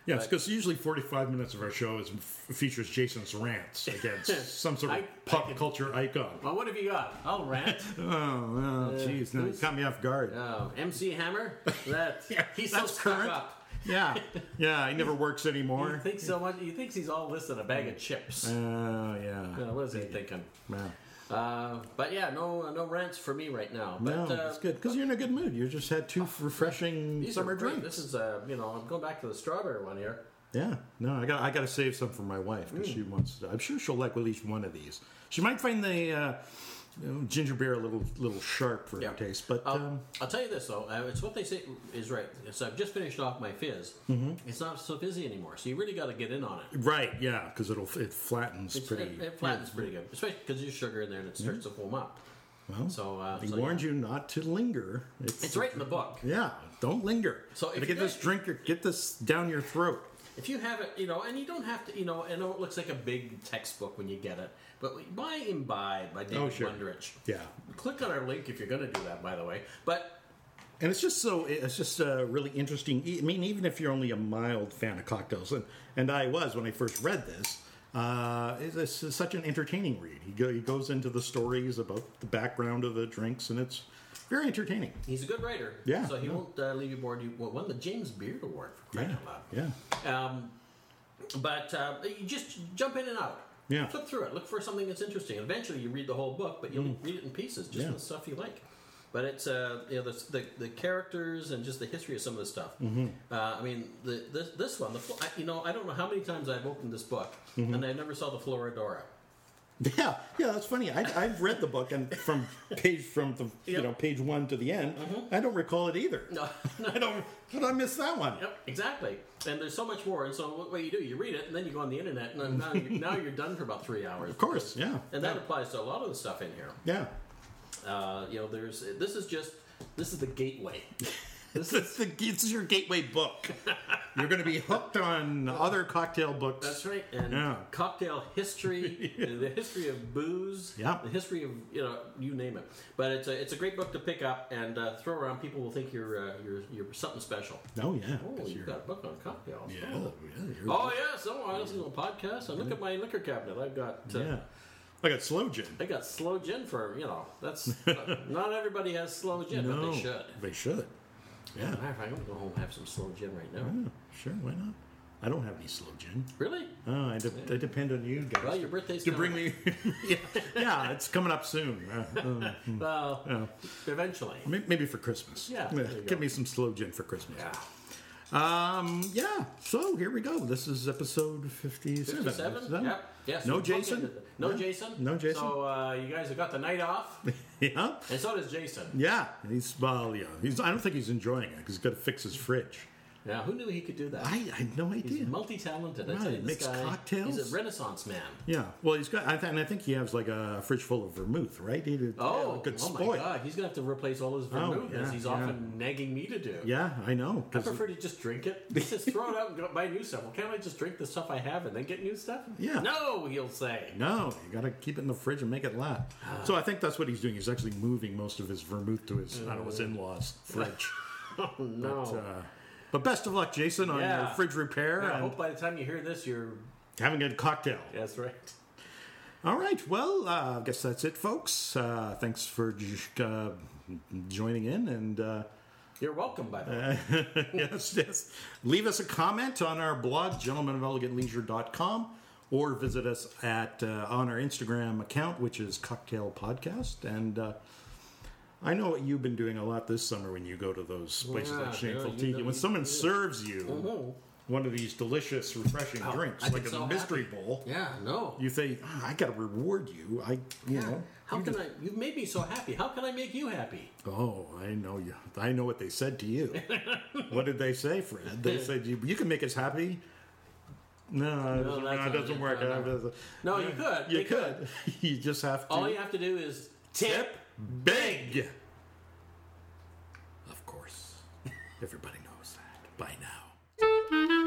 [SPEAKER 3] Yeah, it's because usually 45 minutes of our show features Jason's rants against some sort of pop culture icon.
[SPEAKER 4] Well, what have you got? I'll rant.
[SPEAKER 3] Oh, jeez. No, you caught me off guard.
[SPEAKER 4] MC Hammer? He's so
[SPEAKER 3] that's
[SPEAKER 4] stuck
[SPEAKER 3] current.
[SPEAKER 4] up.
[SPEAKER 3] Yeah. Yeah, he never works anymore.
[SPEAKER 4] He thinks so much. He thinks he's all this in a bag of chips.
[SPEAKER 3] Oh, yeah.
[SPEAKER 4] What is he thinking?
[SPEAKER 3] Yeah.
[SPEAKER 4] But yeah, no rants for me right now. But,
[SPEAKER 3] No, it's good because you're in a good mood. You just had two refreshing
[SPEAKER 4] these
[SPEAKER 3] summer
[SPEAKER 4] are great.
[SPEAKER 3] drinks.
[SPEAKER 4] This is, I'm going back to the strawberry one here.
[SPEAKER 3] Yeah, no, I got to save some for my wife because she wants. I'm sure she'll like at least one of these. She might find the ginger beer a little sharp for her taste, but
[SPEAKER 4] I'll tell you this though, it's what they say is right. So I've just finished off my fizz. It's not so fizzy anymore, so you really got to get in on it.
[SPEAKER 3] right, yeah, because it flattens pretty.
[SPEAKER 4] It flattens pretty good, especially because there's sugar in there and it starts to foam up.
[SPEAKER 3] Well,
[SPEAKER 4] So
[SPEAKER 3] he warned you not to linger.
[SPEAKER 4] It's right in the book.
[SPEAKER 3] Yeah, don't linger.
[SPEAKER 4] So if
[SPEAKER 3] Gotta
[SPEAKER 4] you
[SPEAKER 3] get this
[SPEAKER 4] guys-
[SPEAKER 3] drink, get this down your throat.
[SPEAKER 4] If you have it, and you don't have to, I know it looks like a big textbook when you get it, but buy Imbibe by David
[SPEAKER 3] sure.
[SPEAKER 4] Wondrich.
[SPEAKER 3] Yeah,
[SPEAKER 4] Click on our link if you're going to do that, by the way. But
[SPEAKER 3] and it's just really interesting. I mean, even if you're only a mild fan of cocktails, and I was when I first read this, it's such an entertaining read. He goes into the stories about the background of the drinks, and it's very entertaining.
[SPEAKER 4] he's a good writer.
[SPEAKER 3] Yeah,
[SPEAKER 4] So he
[SPEAKER 3] yeah.
[SPEAKER 4] won't leave you bored. He won the James Beard Award for crying out loud.
[SPEAKER 3] Yeah,
[SPEAKER 4] But you just jump in and out.
[SPEAKER 3] Yeah.
[SPEAKER 4] Flip through it. Look for something that's interesting. Eventually, you read the whole book, but you'll read it in pieces, just
[SPEAKER 3] Yeah.
[SPEAKER 4] the stuff you like. But it's the characters and just the history of some of the stuff. I mean, this one, I don't know how many times I've opened this book and I never saw the Floridora.
[SPEAKER 3] yeah. That's funny. I've read the book, and from page 1 to the end, I don't recall it either.
[SPEAKER 4] No,
[SPEAKER 3] I don't. But I missed that one.
[SPEAKER 4] Yep, exactly. And there's so much more. And so what you do, you read it, and then you go on the internet, and then now you're done for about 3 hours.
[SPEAKER 3] Of course, yeah.
[SPEAKER 4] And that applies to a lot of the stuff in here.
[SPEAKER 3] Yeah.
[SPEAKER 4] This is the gateway.
[SPEAKER 3] This is your gateway book. You're going to be hooked on other cocktail books.
[SPEAKER 4] That's right. And cocktail history, the history of booze,
[SPEAKER 3] Yeah.
[SPEAKER 4] the history of you name it. But it's a great book to pick up and throw around. People will think you're something special.
[SPEAKER 3] Oh yeah.
[SPEAKER 4] Oh,
[SPEAKER 3] 'cause
[SPEAKER 4] you've
[SPEAKER 3] you're-
[SPEAKER 4] got a book on cocktails.
[SPEAKER 3] Yeah.
[SPEAKER 4] Oh,
[SPEAKER 3] you're-
[SPEAKER 4] yeah. So I listen to a podcast and look at my liquor cabinet. I've got.
[SPEAKER 3] yeah. I got slow gin.
[SPEAKER 4] I got slow gin for that's not everybody has slow gin, but they should.
[SPEAKER 3] They should. Yeah.
[SPEAKER 4] Matter of fact, I'm gonna go home and have some slow gin right now.
[SPEAKER 3] Yeah, sure. Why not? I don't have any slow gin.
[SPEAKER 4] Really?
[SPEAKER 3] Oh, I depend on you guys.
[SPEAKER 4] Well, your birthday's
[SPEAKER 3] to
[SPEAKER 4] coming
[SPEAKER 3] bring me. yeah, it's coming up soon.
[SPEAKER 4] Well, eventually.
[SPEAKER 3] Maybe for Christmas.
[SPEAKER 4] Yeah, there you
[SPEAKER 3] Give
[SPEAKER 4] go.
[SPEAKER 3] me some slow gin for Christmas.
[SPEAKER 4] Yeah.
[SPEAKER 3] Yeah. So here we go. This is episode 57.
[SPEAKER 4] 57? Yep. Yes.
[SPEAKER 3] No
[SPEAKER 4] we're
[SPEAKER 3] Jason?
[SPEAKER 4] booking it. No
[SPEAKER 3] Yeah.
[SPEAKER 4] Jason.
[SPEAKER 3] No Jason?
[SPEAKER 4] So you guys have got the night off,
[SPEAKER 3] Yeah.
[SPEAKER 4] and so does Jason.
[SPEAKER 3] Yeah. He's I don't think he's enjoying it because he's got to fix his fridge.
[SPEAKER 4] Yeah. Who knew he could do that?
[SPEAKER 3] I had no idea.
[SPEAKER 4] He's multi-talented. I
[SPEAKER 3] Right,
[SPEAKER 4] tell you, this
[SPEAKER 3] makes
[SPEAKER 4] guy,
[SPEAKER 3] cocktails.
[SPEAKER 4] He's a Renaissance man.
[SPEAKER 3] Yeah. Well, he's got. And I think he has like a fridge full of vermouth, right? He did.
[SPEAKER 4] Oh,
[SPEAKER 3] good
[SPEAKER 4] oh my
[SPEAKER 3] spoil.
[SPEAKER 4] God! He's gonna have to replace all his vermouth,
[SPEAKER 3] yeah,
[SPEAKER 4] as he's
[SPEAKER 3] yeah.
[SPEAKER 4] often nagging me to do.
[SPEAKER 3] Yeah, I know.
[SPEAKER 4] I prefer to just drink it. He says, throw it out and go buy new stuff. Well, can't I just drink the stuff I have and then get new stuff?
[SPEAKER 3] Yeah.
[SPEAKER 4] No, he'll say.
[SPEAKER 3] No, you got to keep it in the fridge and make it last. So I think that's what he's doing. He's actually moving most of his vermouth to his his in-laws' fridge.
[SPEAKER 4] Oh, no.
[SPEAKER 3] But best of luck, Jason, on your fridge repair
[SPEAKER 4] Yeah, I
[SPEAKER 3] and
[SPEAKER 4] hope by the time you hear this, you're...
[SPEAKER 3] having a cocktail.
[SPEAKER 4] That's right.
[SPEAKER 3] All right. Well, I guess that's it, folks. Thanks for joining in, and
[SPEAKER 4] You're welcome, by the way.
[SPEAKER 3] yes. Leave us a comment on our blog, gentlemenofelegateleisure.com, or visit us on our Instagram account, which is Cocktail Podcast. And I know what you've been doing a lot this summer when you go to those places like Shameful Tiki. When someone serves you one of these delicious, refreshing drinks,
[SPEAKER 4] I'd
[SPEAKER 3] like
[SPEAKER 4] be
[SPEAKER 3] a
[SPEAKER 4] so
[SPEAKER 3] mystery
[SPEAKER 4] happy.
[SPEAKER 3] bowl,
[SPEAKER 4] Yeah, no.
[SPEAKER 3] you think, I got to reward you. You know.
[SPEAKER 4] How can I... You made me so happy. How can I make you happy?
[SPEAKER 3] Oh, I know you. I know what they said to you. What did they say, Fred? They said you can make us happy. No, it doesn't work.
[SPEAKER 4] No, you could.
[SPEAKER 3] You could. You just have to.
[SPEAKER 4] All you have to do is tip
[SPEAKER 3] big. Of course, everybody knows that by now.